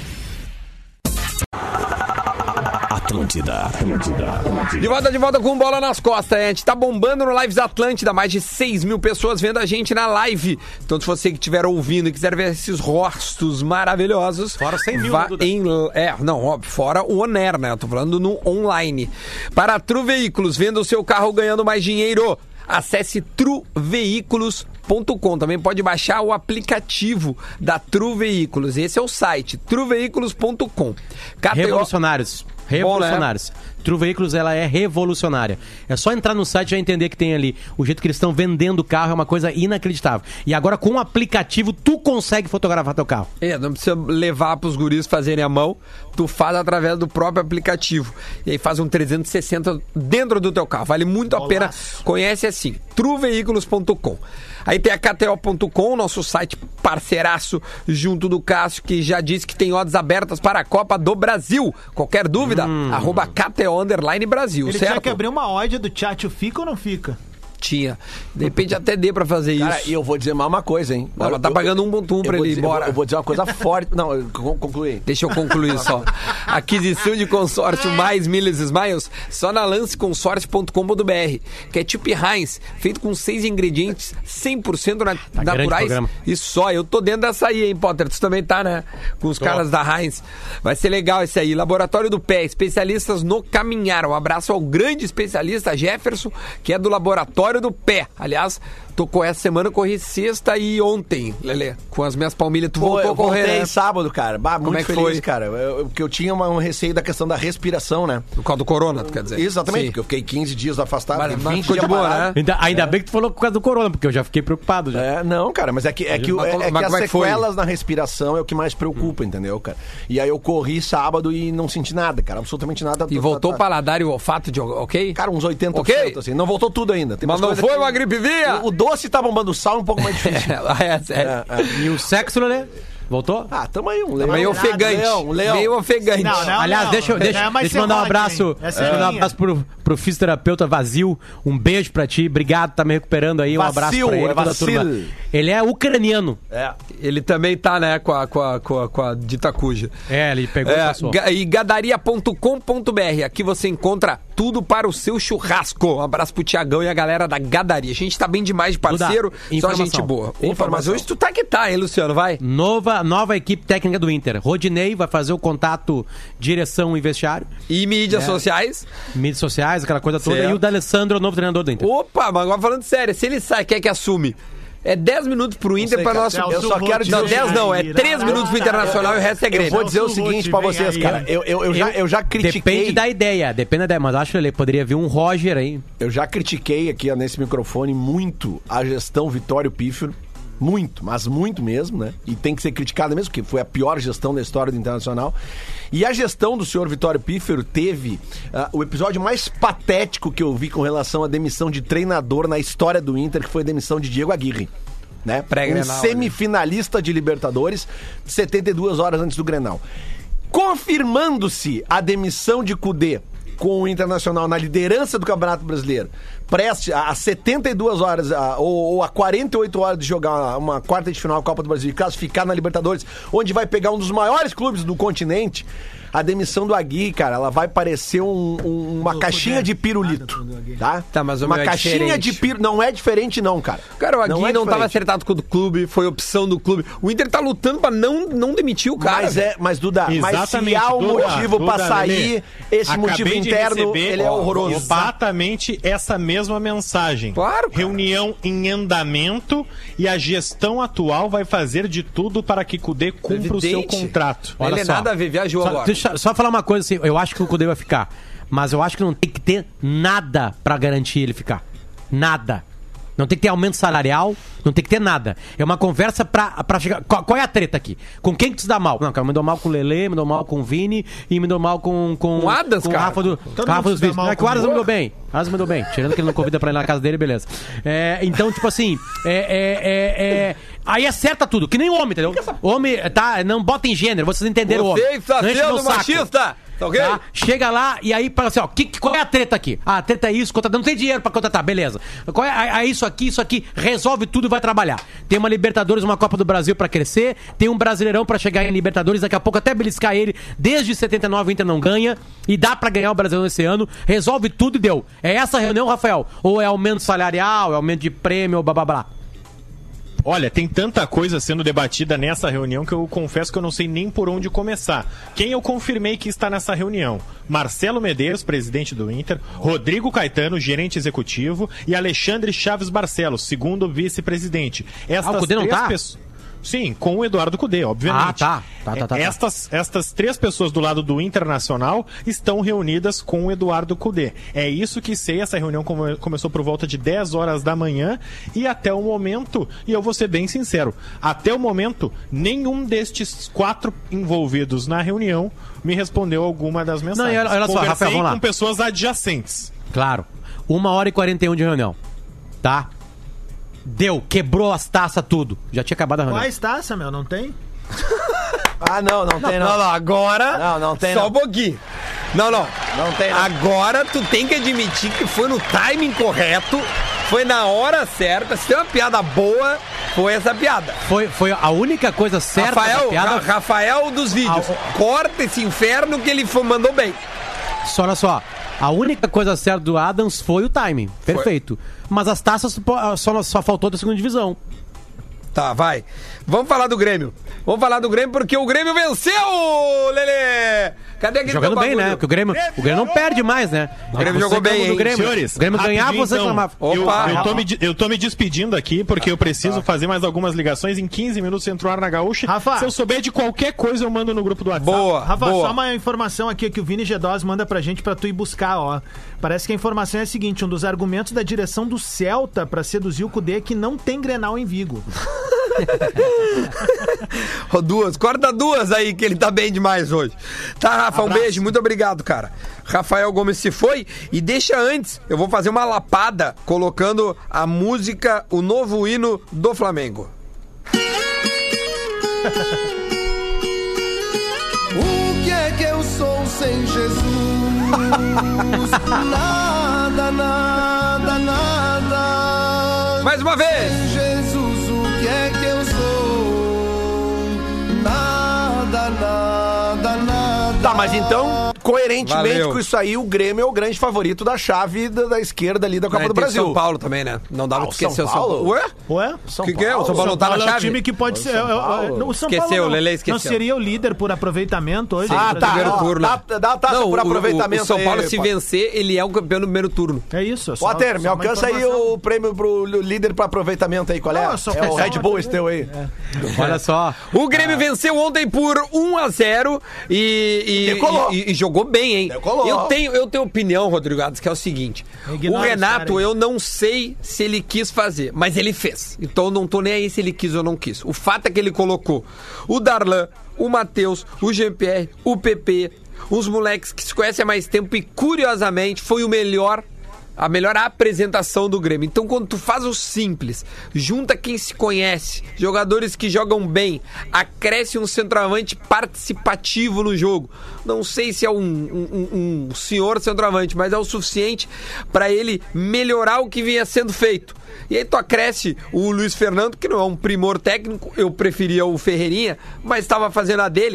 Atlântida, Atlântida, Atlântida. De volta, de volta com bola nas costas. A gente tá bombando no Lives Atlântida. Mais de seis mil pessoas vendo a gente na live. Então, se você que estiver ouvindo e quiser ver esses rostos maravilhosos. Fora cem mil, vá né, Duda? em. É, não, óbvio. Fora o Oner, né? Eu tô falando no online. Para a Tru Veículos, venda o seu carro ganhando mais dinheiro. Acesse tru veículos ponto com. Também pode baixar o aplicativo da Tru Veículos. Esse é o site, tru veículos ponto com. K T O Revolucionários. Revolucionários. Tru Veículos, ela é revolucionária. É só entrar no site e já entender que tem ali. O jeito que eles estão vendendo o carro é uma coisa inacreditável. E agora, com o aplicativo, tu consegue fotografar teu carro. É, não precisa levar pros guris fazerem a mão, tu faz através do próprio aplicativo. E aí faz um trezentos e sessenta dentro do teu carro. Vale muito a pena. Conhece assim, tru veículos ponto com. Aí tem a K T O ponto com, nosso site parceiraço, junto do Cássio, que já disse que tem odds abertas para a Copa do Brasil. Qualquer dúvida, Hum. arroba K T O underline Brasil, Ele certo? tinha que abrir uma ódio do chat, fica ou não fica? Tinha. De repente até dê pra fazer Cara, isso. e eu vou dizer mais uma coisa, hein? Não, mas tá pagando um ponto um pra eu vou ele ir dizer- eu vou- embora. Eu vou dizer uma coisa forte. Não, eu con- concluí. Deixa eu concluir só. Aquisição de consórcio mais milhas e smiles só na lance consórcio ponto com ponto b r. Ketchup Heinz, feito com seis ingredientes cem por cento na- grande naturais. programa. E só, eu tô dentro dessa aí, hein, Potter? Tu também tá, né? Com os caras da Heinz. Vai ser legal esse aí. Laboratório do Pé, especialistas no caminhar. Um abraço ao grande especialista Jefferson, que é do Laboratório do Pé. Aliás, tocou essa semana, corri sexta e ontem, Lelê, com as minhas palmilhas. Tu Pô, voltou eu a correr, voltei né? sábado, cara. Bah, muito é que feliz, foi? cara. Eu, eu- porque eu tinha uma- um receio da questão da respiração, né? Por causa do corona, tu quer dizer? Exatamente, Sim. porque eu fiquei quinze dias afastado. Mas- fiquei mas vinte ficou de dias boa, parado. né? Ainda, ainda bem que tu falou por causa do corona, porque eu já fiquei preocupado. Já. É, não, cara, mas é que, é que, o- Mas é, como- é mas que como é as que foi? sequelas na respiração é o que mais preocupa, entendeu, cara? E aí eu corri sábado e não senti nada, cara, absolutamente nada. E Tá- voltou tá- o paladar e o olfato de ok? Cara, uns oitenta por cento, Ok. assim. Não voltou tudo ainda. Tem Mas umas não coisas foi que- uma gripe via? O, o doce tá bombando, o sal é um pouco mais difícil. é, é, é. E o sexo, né? Voltou? Ah, tamo aí, um leão. Meio um ofegante. leão, um leão. Meio ofegante. Não, não. Aliás, deixa, eu- deixa, É mais deixa eu mandar um serrote, abraço. hein? Essa é Deixa eu mandar um minha. abraço pro, pro fisioterapeuta Vazil. Um beijo pra ti. Obrigado, tá me recuperando aí. Um Vacil, abraço pra ele. é toda a vacil. turma. Ele é ucraniano. É. Ele também tá, né, com a, com a, com a, com a dita cuja. É, ele pegou e É, passou. ga- e gadaria ponto com ponto b r. Aqui você encontra tudo para o seu churrasco. Um abraço pro Tiagão e a galera da Gadaria. A gente tá bem demais de parceiro. Duda, Só informação. gente boa. Opa, mas Informação. hoje tu tá que tá, hein, Luciano? Vai. Nova, nova equipe técnica do Inter. Rodinei vai fazer o contato direção e vestiário. E mídias sociais. Mídias sociais, aquela coisa toda. Certo. E o D'Alessandro, o novo treinador do Inter. Opa, mas agora falando sério, se ele sai, quer que assume? É dez minutos pro Inter sei, pra cara. nós. Eu só quero dizer Não, o dez seguinte. não, é três minutos pro Internacional e o resto é Eu Grêmio. vou dizer o Celso seguinte Ruth, pra vem vocês, aí. cara. Eu, eu, eu, já, eu já critiquei. Depende da ideia, depende da ideia. Mas eu acho que ele poderia vir um Roger aí. Eu já critiquei aqui ó, nesse microfone muito a gestão Vitório Pífero. Muito, mas muito mesmo, né? E tem que ser criticada mesmo, porque foi a pior gestão da história do Internacional. E a gestão do senhor Vitório Pífero teve ah, o episódio mais patético que eu vi com relação à demissão de treinador na história do Inter, que foi a demissão de Diego Aguirre. Né? Um Pré-Grenal, semifinalista de Libertadores, setenta e duas horas antes do Grenal. Confirmando-se a demissão de Cudê com o Internacional na liderança do Campeonato Brasileiro, preste a setenta e duas horas a, ou, ou a quarenta e oito horas de jogar uma quarta de final da Copa do Brasil e classificar na Libertadores, onde vai pegar um dos maiores clubes do continente, a demissão do Agui, cara, ela vai parecer um- um- uma Do caixinha Cudê. de pirulito, tá? Tá, mas o uma meu é caixinha diferente. de pirulito. Não é diferente não, cara. Cara, o Agui não, é tava diferente. acertado com o do clube, foi opção do clube. O Inter tá lutando pra não, não demitir o cara. Mas, é, mas Duda, mas se Exatamente, há um Duda, motivo Duda, pra sair, Lelê, esse acabei motivo de interno, receber, ele é ó, horroroso. Exatamente essa mesma mensagem. Claro, cara. Reunião em andamento e a gestão atual vai fazer de tudo para que Cudê cumpra o seu Evidente. contrato. Ele Olha é só. nada a ver, viajou Só, agora. deixa, só falar uma coisa assim, eu acho que o Cudê vai ficar, mas eu acho que não tem que ter nada pra garantir ele ficar. Nada. Não tem que ter aumento salarial, não tem que ter nada. É uma conversa pra, pra chegar. Qual, qual é a treta aqui? Com quem que tu se dá mal? Não, cara, me dou mal com o Lelê, me dou mal com o Vini e me dou mal com. Com Com o Adas, com o cara. Rafa, do, Todo com o Rafa mundo dos se dá Vícios. mal É que o com Adas o me deu bem. O Adas me deu bem. Tirando que ele não convida pra ir na casa dele, beleza. É, então, tipo assim, é, é, é, é, aí acerta tudo, que nem o homem, entendeu? Homem, tá? Não bota em gênero, vocês entenderam o homem. Você está Não enche meu sendo saco. machista, tá ok? Tá? Chega lá e aí fala assim, ó, que, que- qual é a treta aqui? Ah, a treta é isso, contratar, não tem dinheiro pra contratar, beleza. Qual é a, a isso aqui, isso aqui, resolve tudo e vai trabalhar. Tem uma Libertadores, uma Copa do Brasil pra crescer, tem um Brasileirão pra chegar em Libertadores, daqui a pouco até beliscar ele, desde setenta e nove o Inter não ganha, e dá pra ganhar o Brasileirão esse ano, resolve tudo e deu. É essa a reunião, Rafael? Ou é aumento salarial, é aumento de prêmio, ou blá blá blá? Olha, tem tanta coisa sendo debatida nessa reunião que eu confesso que eu não sei nem por onde começar. Quem eu confirmei que está nessa reunião? Marcelo Medeiros, presidente do Inter, Rodrigo Caetano, gerente executivo, e Alexandre Chaves Barcelos, segundo vice-presidente. Estas Ah, o Cudê não três tá? pessoas- Sim, com o Eduardo Cudê, obviamente. Ah, tá. Tá, tá, tá, tá. Estas, estas três pessoas do lado do Internacional estão reunidas com o Eduardo Cudê. É isso que sei, essa reunião come- começou por volta de dez horas da manhã e até o momento, e eu vou ser bem sincero, até o momento, nenhum destes quatro envolvidos na reunião me respondeu alguma das mensagens. e olha- olha só, Conversei Rafael, vamos lá. com pessoas adjacentes. Claro. Uma hora e quarenta e um de reunião. Tá? Deu, quebrou as taças, tudo. Já tinha acabado a reunião. Quais taça, meu? Não tem? Ah, não, não tem Não, não. não, agora. Não, não tem, Só não. um pouquinho. Não, não. Não tem, não. Agora tu tem que admitir que foi no timing correto, foi na hora certa. Se tem uma piada boa, foi essa piada. Foi, foi a única coisa certa da Rafael, piada. Ra- Rafael dos vídeos. Ah, Corta esse inferno que ele foi- mandou bem. Só olha só. A única coisa certa do Adams foi o timing. Perfeito. Mas as taças pô, só, só faltou da segunda divisão. Tá, vai. Vamos falar do Grêmio. Vamos falar do Grêmio porque o Grêmio venceu, Lelê! Cadê aquele Jogando teu bem, bagulho? né? Porque o Grêmio, o Grêmio não perde mais, né? O Grêmio Você jogou bem, reclama do hein? Grêmio. Senhores, o Grêmio ganhava, rapidinho, você então, reclamava. Eu, Opa. eu, tô me, de- eu tô me despedindo aqui porque eu preciso fazer mais algumas ligações. Em quinze minutos entro no ar na Gaúcha. Rafa. Se eu souber de qualquer coisa, eu mando no grupo do WhatsApp. Boa, Rafa, boa. só uma informação aqui que o Vini G dois manda pra gente pra tu ir buscar, ó. Parece que a informação é a seguinte: um dos argumentos da direção do Celta pra seduzir o Cudê é que não tem Grenal em Vigo. Ó, duas, corta duas aí, que ele tá bem demais hoje. Tá, Rafa, um beijo, muito obrigado, cara. Rafael Gomes se foi e deixa antes, eu vou fazer uma lapada colocando a música, o novo hino do Flamengo. O que é que eu sou sem Jesus? Nada, nada, nada. Mais uma vez! Sem Jesus, o que é que eu sou? Nada, nada, nada. Tá, mas então, coerentemente Valeu. com isso aí, o Grêmio é o grande favorito da chave da, da esquerda ali da Copa Aí do tem Brasil. São Paulo também, né? Não dá Ah, pra o esquecer São o São Paulo. Paulo? Ué? Ué? São Que que é? O São Paulo não tá na Paulo é um chave? time que pode ser. é, é, não, o São Esqueceu, Paulo não, o Lelê esqueceu. não seria o líder por aproveitamento hoje. Ah, do tá. brasileiro? primeiro ó, turno. Dá, dá a taça Não, por o- aproveitamento o, o São Paulo, aí, se pô. vencer, ele é o campeão no primeiro turno. É isso. É só, Potter, me só uma alcança aí informação. o prêmio pro líder pra aproveitamento aí, qual é? Não, eu só é o quero Red só Bull uma esse teu aí. Olha só. O Grêmio venceu ontem por um a zero e, e, Decolou. e- e jogou bem, hein? Decolou. Eu tenho, eu tenho opinião, Rodrigo Adams, que é o seguinte: Ignora o os Renato, caras aí. eu não sei se ele quis fazer, mas ele fez. Então eu não tô nem aí se ele quis ou não quis. O fato é que ele colocou o Darlan, o Matheus, o Jean-Pierre, o P P, uns moleques que se conhecem há mais tempo e, curiosamente, foi o melhor. A melhor apresentação do Grêmio. Então, quando tu faz o simples, junta quem se conhece, jogadores que jogam bem, acresce um centroavante participativo no jogo. Não sei se é um, um- um- um senhor centroavante, mas é o suficiente para ele melhorar o que vinha sendo feito. E aí tu acresce o Luiz Fernando, que não é um primor técnico, eu preferia o Ferreirinha, mas estava fazendo a dele.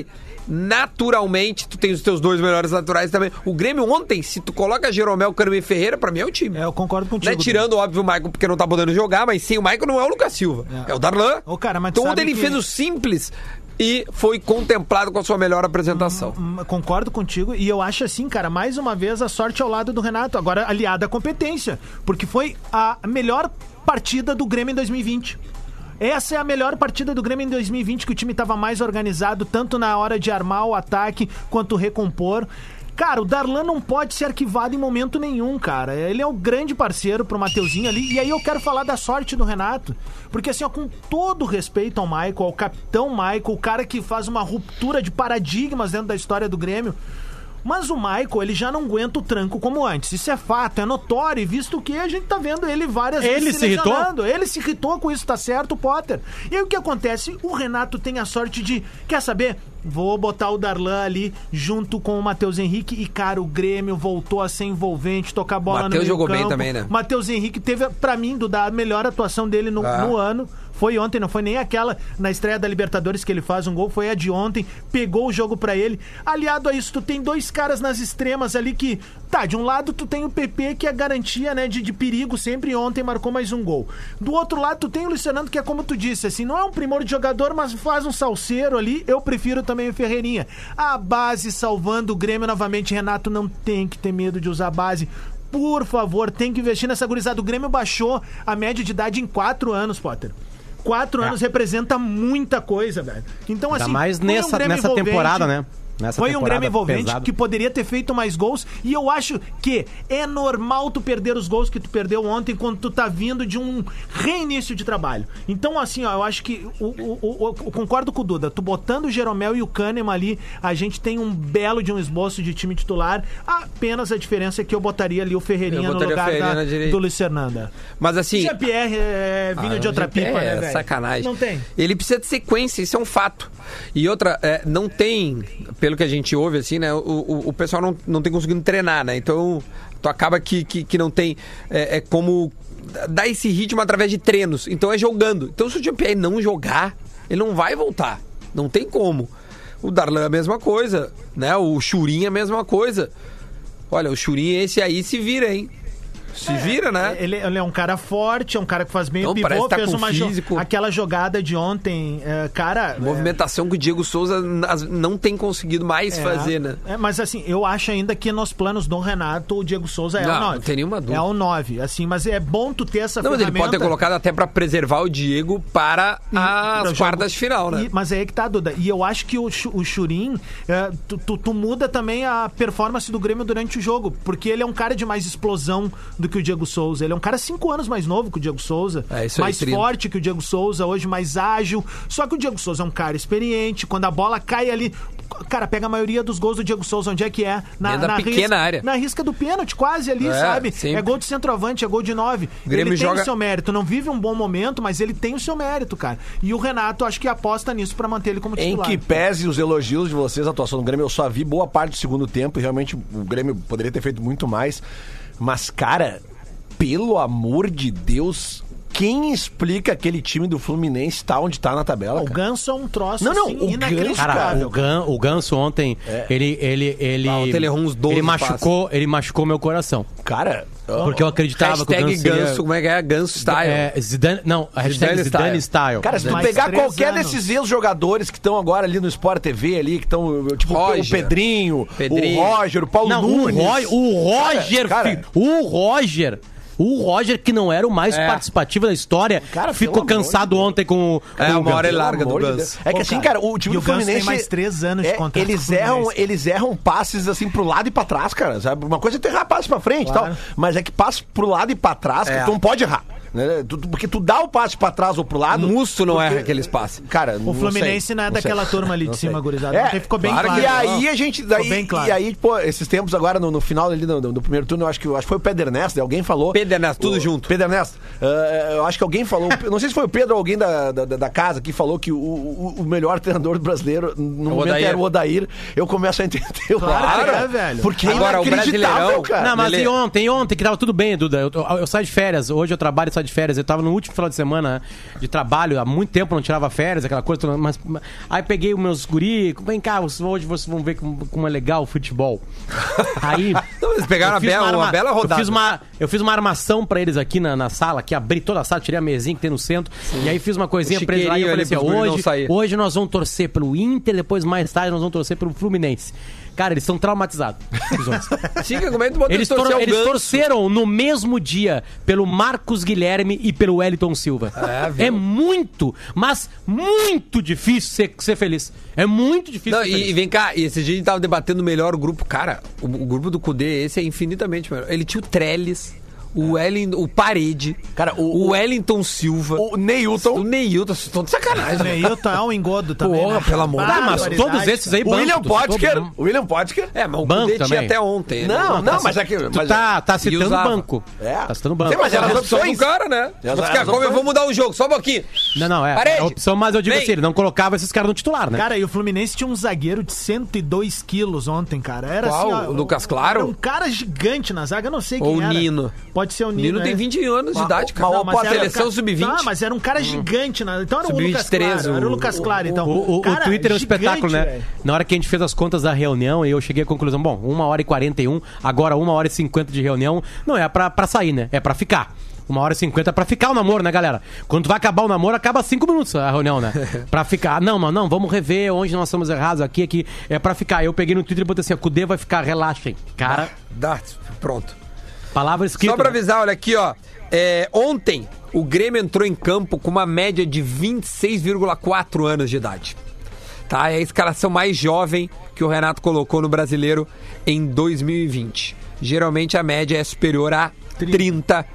naturalmente, tu tem os teus dois melhores naturais também. O Grêmio ontem, se tu coloca Jeromel, Kahneman e Ferreira, pra mim é o time. É, eu concordo contigo. Né? Tirando, óbvio, o Michael, porque não tá podendo jogar, mas sem o Michael não é o Lucas Silva. É, é o Darlan. Ô, cara, mas tu então sabe ontem ele que- fez o simples e foi contemplado com a sua melhor apresentação. Hum, Concordo contigo, e eu acho assim, cara, mais uma vez a sorte ao lado do Renato, agora aliada à competência, porque foi a melhor partida do Grêmio em dois mil e vinte. Essa é a melhor partida do Grêmio em dois mil e vinte, que o time estava mais organizado, tanto na hora de armar o ataque quanto recompor. Cara, o Darlan não pode ser arquivado em momento nenhum, cara. Ele é o grande parceiro pro Mateuzinho ali. E aí eu quero falar da sorte do Renato. Porque assim, ó, com todo respeito ao Michael, ao capitão Michael, o cara que faz uma ruptura de paradigmas dentro da história do Grêmio. Mas o Michael, ele já não aguenta o tranco como antes. Isso é fato, é notório. E visto que a gente tá vendo ele várias Ele vezes se irritou? lesionando. Ele se irritou com isso, tá certo, Potter. E aí o que acontece? O Renato tem a sorte de, quer saber? Vou botar o Darlan ali junto com o Matheus Henrique. E, cara, o Grêmio voltou a ser envolvente, tocar bola no Matheus meio jogou bem campo. também, né? Matheus Henrique teve, pra mim, do, da melhor atuação dele no, Ah. no ano. Foi ontem, não foi nem aquela na estreia da Libertadores que ele faz um gol, foi a de ontem, pegou o jogo pra ele. Aliado a isso, tu tem dois caras nas extremas ali que, tá, de um lado tu tem o P P, que é garantia, né, de, de perigo, sempre ontem marcou mais um gol. Do outro lado tu tem o Luiz Fernando, que é como tu disse, assim, não é um primor de jogador, mas faz um salseiro ali, eu prefiro também o Ferreirinha. A base salvando o Grêmio novamente, Renato não tem que ter medo de usar a base. Por favor, tem que investir nessa gurizada. O Grêmio baixou a média de idade em quatro anos, Potter. Quatro É. anos representa muita coisa, velho. Então, Ainda assim. mais foi um nessa, Grêmio nessa envolvente. temporada, né? Nessa Foi um temporada Grêmio envolvente pesado. que poderia ter feito mais gols. E eu acho que é normal tu perder os gols que tu perdeu ontem quando tu tá vindo de um reinício de trabalho. Então, assim, ó, eu acho que o, o, o, eu concordo com o Duda. Tu botando o Jeromel e o Kahneman ali, a gente tem um belo de um esboço de time titular. Apenas a diferença é que eu botaria ali o Ferreirinha Eu no botaria lugar Ferreirinha da- na direita. do Luiz Fernanda. Mas assim... Jean-Pierre é vinho Ah, de outra é, pipa, né, é velho? sacanagem. Não tem. Ele precisa de sequência, isso é um fato. E outra, é, não tem, pelo que a gente ouve, assim, né? O, o, o pessoal não, não tem conseguido treinar, né? Então, tu acaba que, que, que não tem é, é como dar esse ritmo através de treinos. Então é jogando. Então, se o Jean-Pierre não jogar, ele não vai voltar. Não tem como. O Darlan é a mesma coisa, né? O Churinho é a mesma coisa. Olha, o Churinho, esse aí se vira, hein? Se vira, né? Ele, ele é um cara forte, é um cara que faz bem Não, o pivô, parece que tá fez com uma jo- físico. aquela jogada de ontem, é, cara... Movimentação que o Diego Souza nas- não tem conseguido mais é, fazer, né? é, mas assim, eu acho ainda que nos planos do Renato, o Diego Souza é Não, o nove. não tem nenhuma dúvida. É o nove, assim, mas é bom tu ter essa Não, mas ele ferramenta. pode ter colocado até pra preservar o Diego para E- as pro jogo. quartas de final, né? E- mas é aí que tá, Duda. E eu acho que o, Chu- o Churin, é, tu, tu- tu muda também a performance do Grêmio durante o jogo, porque ele é um cara de mais explosão do que o Diego Souza. Ele é um cara cinco anos mais novo que o Diego Souza, É, isso aí, mais trinta. forte que o Diego Souza, hoje mais ágil. Só que o Diego Souza é um cara experiente. Quando a bola cai ali, cara, pega a maioria dos gols do Diego Souza, onde é que é? Dentro da pequena risca, área. Na risca do pênalti, quase ali, É, sabe? sempre. É gol de centroavante, é gol de nove. O Grêmio ele tem joga- o seu mérito. Não vive um bom momento, mas ele tem o seu mérito, cara. E o Renato, acho que aposta nisso pra manter ele como Em titular. que pese os elogios de vocês, a atuação do Grêmio, eu só vi boa parte do segundo tempo e realmente o Grêmio poderia ter feito muito mais. Mas, cara, pelo amor de Deus, quem explica aquele time do Fluminense tá onde tá na tabela, O cara? Ganso é um troço Não, não, assim, o Ganso, inacreditável. Cara, o, Gan, o Ganso ontem, ele, ele, ele, Ah, ontem ele errou uns doze ele machucou, ele machucou meu coração. Cara, Porque eu acreditava que o Hashtag Ganso seria- Ganso, como é que é? Ganso Style. É, Zidane, não, a hashtag Zidane Zidane, Style. Style. Cara, se tu Mais pegar três qualquer anos. desses ex-jogadores que estão agora ali no Sport T V ali, que estão, tipo, Roger. o Pedrinho, Pedrinho. o Roger, o Paulo Não, Nunes. o, Roy, o Roger, Cara, fi- o Roger, o Roger que não era o mais É. participativo da história, Cara, ficou pelo amor cansado de Deus. ontem com, com É, o uma hora ele Ganso. larga do Pelo amor de Ganso. Deus. É que Pô, assim, cara, cara, o time e do o Ganso Fluminense... tem mais três anos de é, contrato eles com o erram, Fluminense. eles erram passes assim pro lado e pra trás, cara, sabe? Uma coisa é tu errar passe pra frente e Claro. tal, mas é que passe pro lado e pra trás, que tu não pode errar. Né? Tu- tu- porque tu dá o passe pra trás ou pro lado... O Musto não porque- erra aquele espaço. Cara, O Fluminense não é daquela turma ali de cima, gurizada. É, Ontem ficou bem claro claro. que E aí a gente daí, Ficou bem claro. e aí, pô, esses tempos agora no, no final ali do, do- do primeiro turno, eu acho que acho que foi o Pedro Ernesto, alguém falou. Pedro Ernesto, tudo o, junto. Pedro Ernesto. Uh, eu acho que alguém falou, não sei se foi o Pedro ou alguém da, da, da casa que falou que o, o, o melhor treinador brasileiro no momento Odair. era o Odair. Eu começo a entender. Claro, é, velho. Porque Agora, é o inacreditável, Brasileirão- cara. Não, mas Lelê. e ontem, ontem, que tava tudo bem, Duda. Eu, eu, eu saio de férias, hoje eu trabalho e saio de férias. Eu tava no último final de semana de trabalho, há muito tempo eu não tirava férias, aquela coisa. Mas, mas- aí peguei os meus guri, vem cá, vocês- hoje vocês vão ver como, como é legal o futebol. Aí. Então, eles pegaram eu uma fiz bela, uma arma- bela rodada. Eu fiz uma, eu fiz uma armação pra eles aqui na, na sala, que abri toda a sala, tirei a mesinha que tem no centro, e aí fiz uma coisinha O pra eles lá e eu falei chiqueirinho assim: ali pros guri não hoje, sair. hoje nós vamos torcer pelo Inter, depois mais tarde nós vamos torcer pelo Fluminense. Cara, eles estão traumatizados. os homens. Chica, como é que tu botou Eles, torcer tor o eles ganso? torceram no mesmo dia pelo Marcos Guilherme e pelo Wellington Silva. É, viu? É muito, mas muito difícil ser, ser feliz. É muito difícil Não, ser e, e feliz. vem cá, e esse dia a gente tava debatendo o melhor grupo. Cara, o, o grupo do Cudê, esse é infinitamente melhor. Ele tinha o Trellis, o Wellington, o Parede, Cara, o- o, Wellington Silva, O Neilton. o Neilton, vocês estão de sacanagem, né? Neilton é um engodo também. Porra, né? pelo amor de Ah, mas Barbaridade, todos esses aí O William bancos, Potker. todo- O William Potker. É, mas o Banco Cudê tinha também. até ontem. né? Não, não, mas é que. Tu mas- tá, tá citando usava. banco. É. Tá citando banco. Sim, mas era Era as a opção do opções. cara, né? As- Mas, as cara, como eu opções. vou mudar o jogo, só um pouquinho. Não, não, é. Parede. É a opção, mas eu digo Vem. assim, ele não colocava esses caras no titular, né? Cara, e o Fluminense tinha um zagueiro de cento e dois quilos ontem, cara. Era Qual? assim, ó, O Lucas Claro? Era um cara gigante na zaga, eu não sei Ou quem o era. Nino. Pode ser o O Nino. Nino é. tem vinte anos de Mas- idade, cara. mas Não, mas era um Seleção cara- sub vinte. Não, mas era um cara gigante. Na... Então era o, sub vinte e Lucas três, Claro. Era o o- Lucas Claro, então. O, o- o Cara, Twitter é um gigante, espetáculo, né? velho. Na hora que a gente fez as contas da reunião, eu cheguei à conclusão, bom, uma hora e quarenta e um, agora uma hora e cinquenta de reunião, não é pra, pra sair, né? É pra ficar. Uma hora e cinquenta é pra ficar o namoro, né, galera? Quando vai acabar o namoro, acaba cinco minutos a reunião, né? Pra ficar. Não, mano, não, vamos rever onde nós estamos errados aqui, aqui. É pra ficar. Eu peguei no Twitter e botei assim, o Cudê vai ficar, relaxem. Cara, Dá, pronto. palavra escrita. Só pra né? avisar, olha aqui, ó. É, ontem, o Grêmio entrou em campo com uma média de vinte e seis vírgula quatro anos de idade. Tá? É a escalação mais jovem que o Renato colocou no Brasileiro em dois mil e vinte. Geralmente a média é superior a trinta,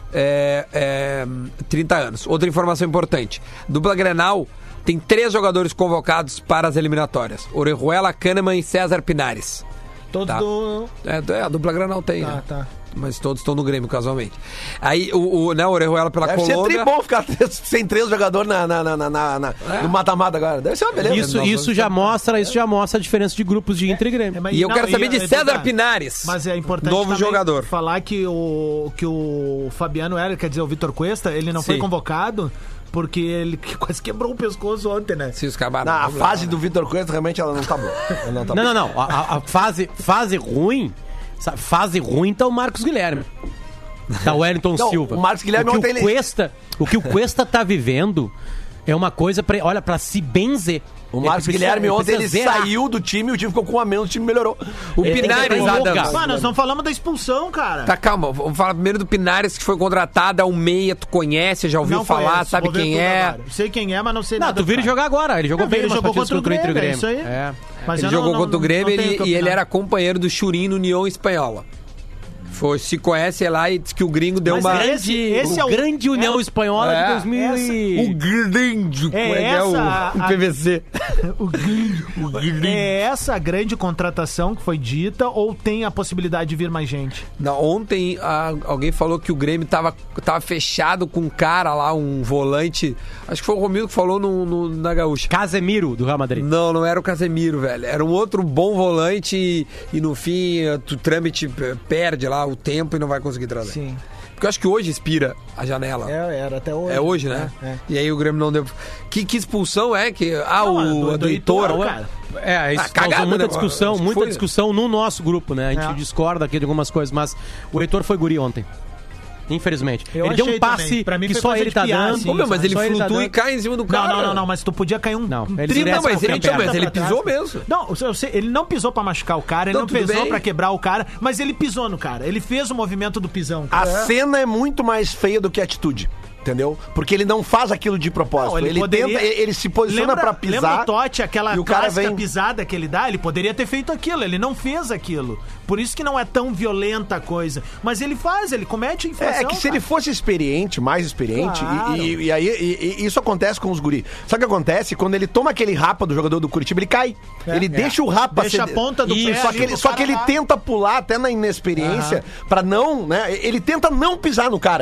é, é, trinta anos. Outra informação importante. Dupla Grenal tem três jogadores convocados para as eliminatórias. Orejuela, Kahneman e César Pinares. Todos Tá. do... É, é, a dupla Granal tem, Tá, né? tá. Mas todos estão no Grêmio, casualmente. Aí o, o né, o Orejuela pela Deve ser Colômbia. tri bom ficar três- sem três jogadores na, na, na, na, na- na- no mata-mata agora. Deve ser uma beleza. Isso, Nós isso vamos- já mostra, isso já mostra a diferença de grupos de Inter e Grêmio. É, mas E eu não, quero saber de é, César Duda, Pinares. Mas é importante Novo também jogador. falar que o, que o Fabiano Heller, quer dizer, o Vitor Cuesta, ele não foi Sim. convocado porque ele quase quebrou o pescoço ontem, né? Se os caras. Não, a fase do Vitor Coelho realmente ela não tá boa. Ela não tá Não, boa. não, não. A, a- a fase, fase ruim. sa- Fase ruim tá o Marcos Guilherme. Tá o Wellington Não, Silva. o Marcos Guilherme o que ontem o ele- Cuesta, o que o Cuesta tá vivendo é uma coisa pra, olha, pra se benzer. O Ele Marcos precisa- Guilherme ele ontem ele precisa zerar. saiu do time, o time ficou com um a menos, o time melhorou. O Ele tem que Pinares, prorrogar. Adams. Ah, nós não falamos da expulsão, cara. Tá, calma. Vamos falar primeiro do Pinares, que foi contratado. É um meia, tu conhece, já ouviu Não falar, conheço, sabe vou ver quem tudo é. agora. Sei quem é, mas não sei Não, nada. tu vira ele cara. jogar agora. Ele jogou É, bem ele umas jogou partidas contra o contra o Inter e o Grêmio, Grêmio. é isso aí. Mas Ele eu jogou não- contra o não- Grêmio não tenho ele- o que e ele opinar. era companheiro do Churin no União Espanhola. Foi, se conhece lá e diz que o gringo deu Mas uma. esse- esse o é o- grande União é- Espanhola é, de dois mil e... O grande. como É que é o, essa o a- P V C. O grande- É essa a grande contratação que foi dita ou tem a possibilidade de vir mais gente? Não, ontem a- alguém falou que o Grêmio tava, tava fechado com um cara lá, um volante. Acho que foi o Romildo que falou no, no- na Gaúcha. Casemiro, do Real Madrid. Não, não era o Casemiro, velho. Era um outro bom volante e, e no fim eh, o trâmite eh, perde lá o tempo e não vai conseguir trazer. Sim. Porque eu acho que hoje expira a janela. É, era até hoje. É hoje, né? É, é. E aí o Grêmio não deu. Que, que expulsão é que. Ah, Não, o a do- a do do Heitor. Heitor, cara. É, isso Ah, cagada, causou muita né, discussão, acho que muita foi- discussão no nosso grupo, né? A gente É. discorda aqui de algumas coisas, mas o Heitor foi guri ontem. Infelizmente. Eu ele deu um achei passe também. Pra mim que foi só coisa ele de tá piada, dando. assim, Pô, meu, mas sabe? ele Só ele tá flutua e dando. cai em cima do Não, cara. não, não, não, mas tu podia cair um. Não, um ele trinta direto pra com a frente, perna. Mas ele pra trás. pisou mesmo. Não, eu sei, ele não pisou pra machucar o cara, ele Não, não, tudo pisou bem. pra quebrar o cara, mas ele pisou no cara. Ele fez o movimento do pisão. A cara. cena é muito mais feia do que a atitude. Entendeu? Porque ele não faz aquilo de propósito. Não, ele poderia- tenta, ele, ele se posiciona Lembra, pra pisar. lembra o Totti, aquela e o cara clássica vem. pisada que ele dá? Ele poderia ter feito aquilo, ele não fez aquilo. Por isso que não é tão violenta a coisa. Mas ele faz, ele comete infração. É, é que se cara. ele fosse experiente, mais experiente, e- Claro. e, e aí e- e isso acontece com os guri. Sabe o que acontece? Quando ele toma aquele rapa do jogador do Curitiba, ele cai. ele deixa o rapa Deixa a ponta do Isso, pé Só ali que ele, pro só cara que ele lá. tenta pular até na inexperiência pra não, né? Ele tenta não pisar no cara.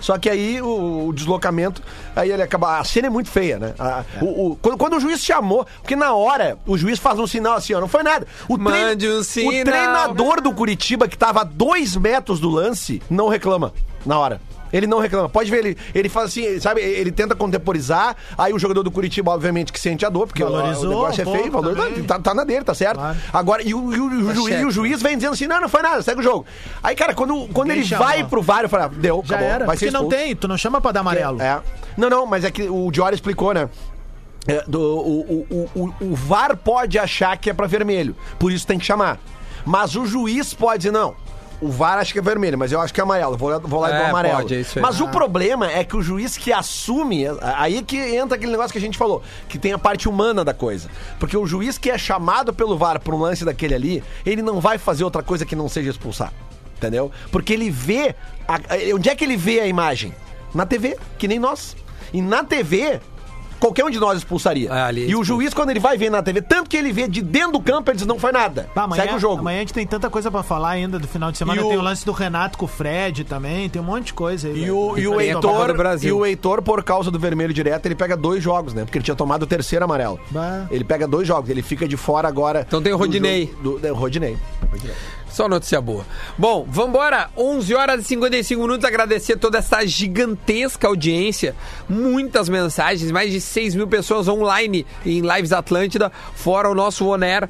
Só que aí o, o deslocamento, aí ele acaba. A cena é muito feia, né? A, é. o, o, quando, quando o juiz chamou, porque na hora o juiz faz um sinal assim, ó, não foi nada. O, Mande um sinal. O treinador do Curitiba, que tava a dois metros do lance, não reclama na hora. Ele não reclama. Pode ver, ele, ele faz assim, sabe? Ele tenta contemporizar. Aí o jogador do Curitiba, obviamente, que sente a dor, porque valorizou, o, o negócio um é feio, valorizou, tá, tá na dele, tá certo. Claro. Agora, e o, e o, Tá o, juiz, e o juiz vem dizendo assim: não, não foi nada, segue o jogo. Aí, cara, quando, quando ele chamou. vai pro V A R, eu falo, ah, deu, Já acabou, era, vai ser porque não expulso. tem, tu não chama pra dar amarelo. É. Não, não, mas é que o Diori explicou, né? É, do, o, o, o, o V A R pode achar que é pra vermelho, por isso tem que chamar. Mas o juiz pode dizer, não. O V A R acha que é vermelho, mas eu acho que é amarelo. Vou lá, vou lá e É, dou amarelo. pode, é isso aí. Mas Ah. o problema é que o juiz que assume, aí que entra aquele negócio que a gente falou, que tem a parte humana da coisa. Porque o juiz que é chamado pelo V A R para um lance daquele ali, ele não vai fazer outra coisa que não seja expulsar. Entendeu? Porque ele vê. A, a, onde é que ele vê a imagem? Na T V, que nem nós. E na T V. Qualquer um de nós expulsaria. É, ali e o juiz, quando ele vai ver na T V, tanto que ele vê de dentro do campo, ele diz, não foi nada. Bah, amanhã, Segue o jogo. Amanhã a gente tem tanta coisa pra falar ainda do final de semana. E Tem o- o lance do Renato com o Fred também, tem um monte de coisa aí. E velho. o, e, o Tem a Copa do Heitor, Brasil. e o Heitor, por causa do vermelho direto, ele pega dois jogos, né? Porque ele tinha tomado o terceiro amarelo. Bah. Ele pega dois jogos, ele fica de fora agora. Então tem o do Rodinei. jogo- Do, do, Rodinei. Rodinei. Só notícia boa. Bom, vambora. onze horas e cinquenta e cinco minutos. Agradecer toda essa gigantesca audiência. Muitas mensagens. Mais de seis mil pessoas online em Lives Atlântida. Fora o nosso On Air.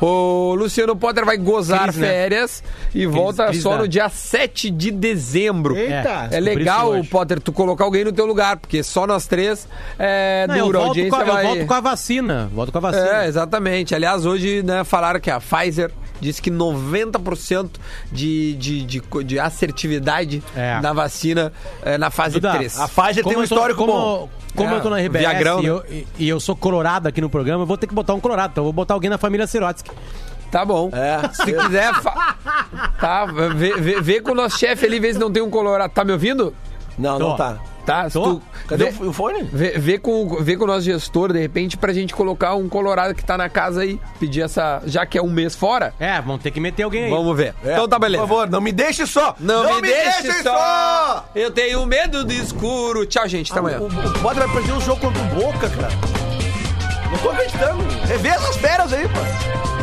O Luciano Potter vai gozar Cris, né? férias e volta Cris só da- no dia sete de dezembro. Eita. É descobri legal, isso hoje. Potter, tu colocar alguém no teu lugar, porque só nós três é Não, eu, duro. A volto audiência com a, eu vai... volto com a vacina. Volto com a vacina. É, exatamente. Aliás, hoje, né, falaram que a Pfizer disse que noventa por cento de, de, de, de assertividade É. na vacina é, na fase Duda, três. A Pfizer tem um eu tô- histórico como, bom. Como É, eu tô na R B S Viagrão, e, né? eu, e, e eu sou colorado aqui no programa, eu vou ter que botar um colorado. Então eu vou botar alguém na família Sirotsky. Tá bom. É. Se quiser, fa... tá, vê, vê, vê com o nosso chefe ali, vê se não tem um colorado. Tá me ouvindo? Não, Tô. não tá. Tá? Se Tô. tu- Cadê vê, o, o fone? vê, vê, com, vê com o nosso gestor, de repente, pra gente colocar um colorado que tá na casa aí. Pedir essa... Já que é um mês fora, É, vão ter que meter alguém aí. vamos ver. É, Então tá beleza. Por favor, não me deixe só. Não, me, deixe, só. Eu tenho medo do escuro. Tchau, gente. Até amanhã. O, o Potter vai perder um jogo contra o Boca, cara. Não tô acreditando. Revê essas férias aí, pô.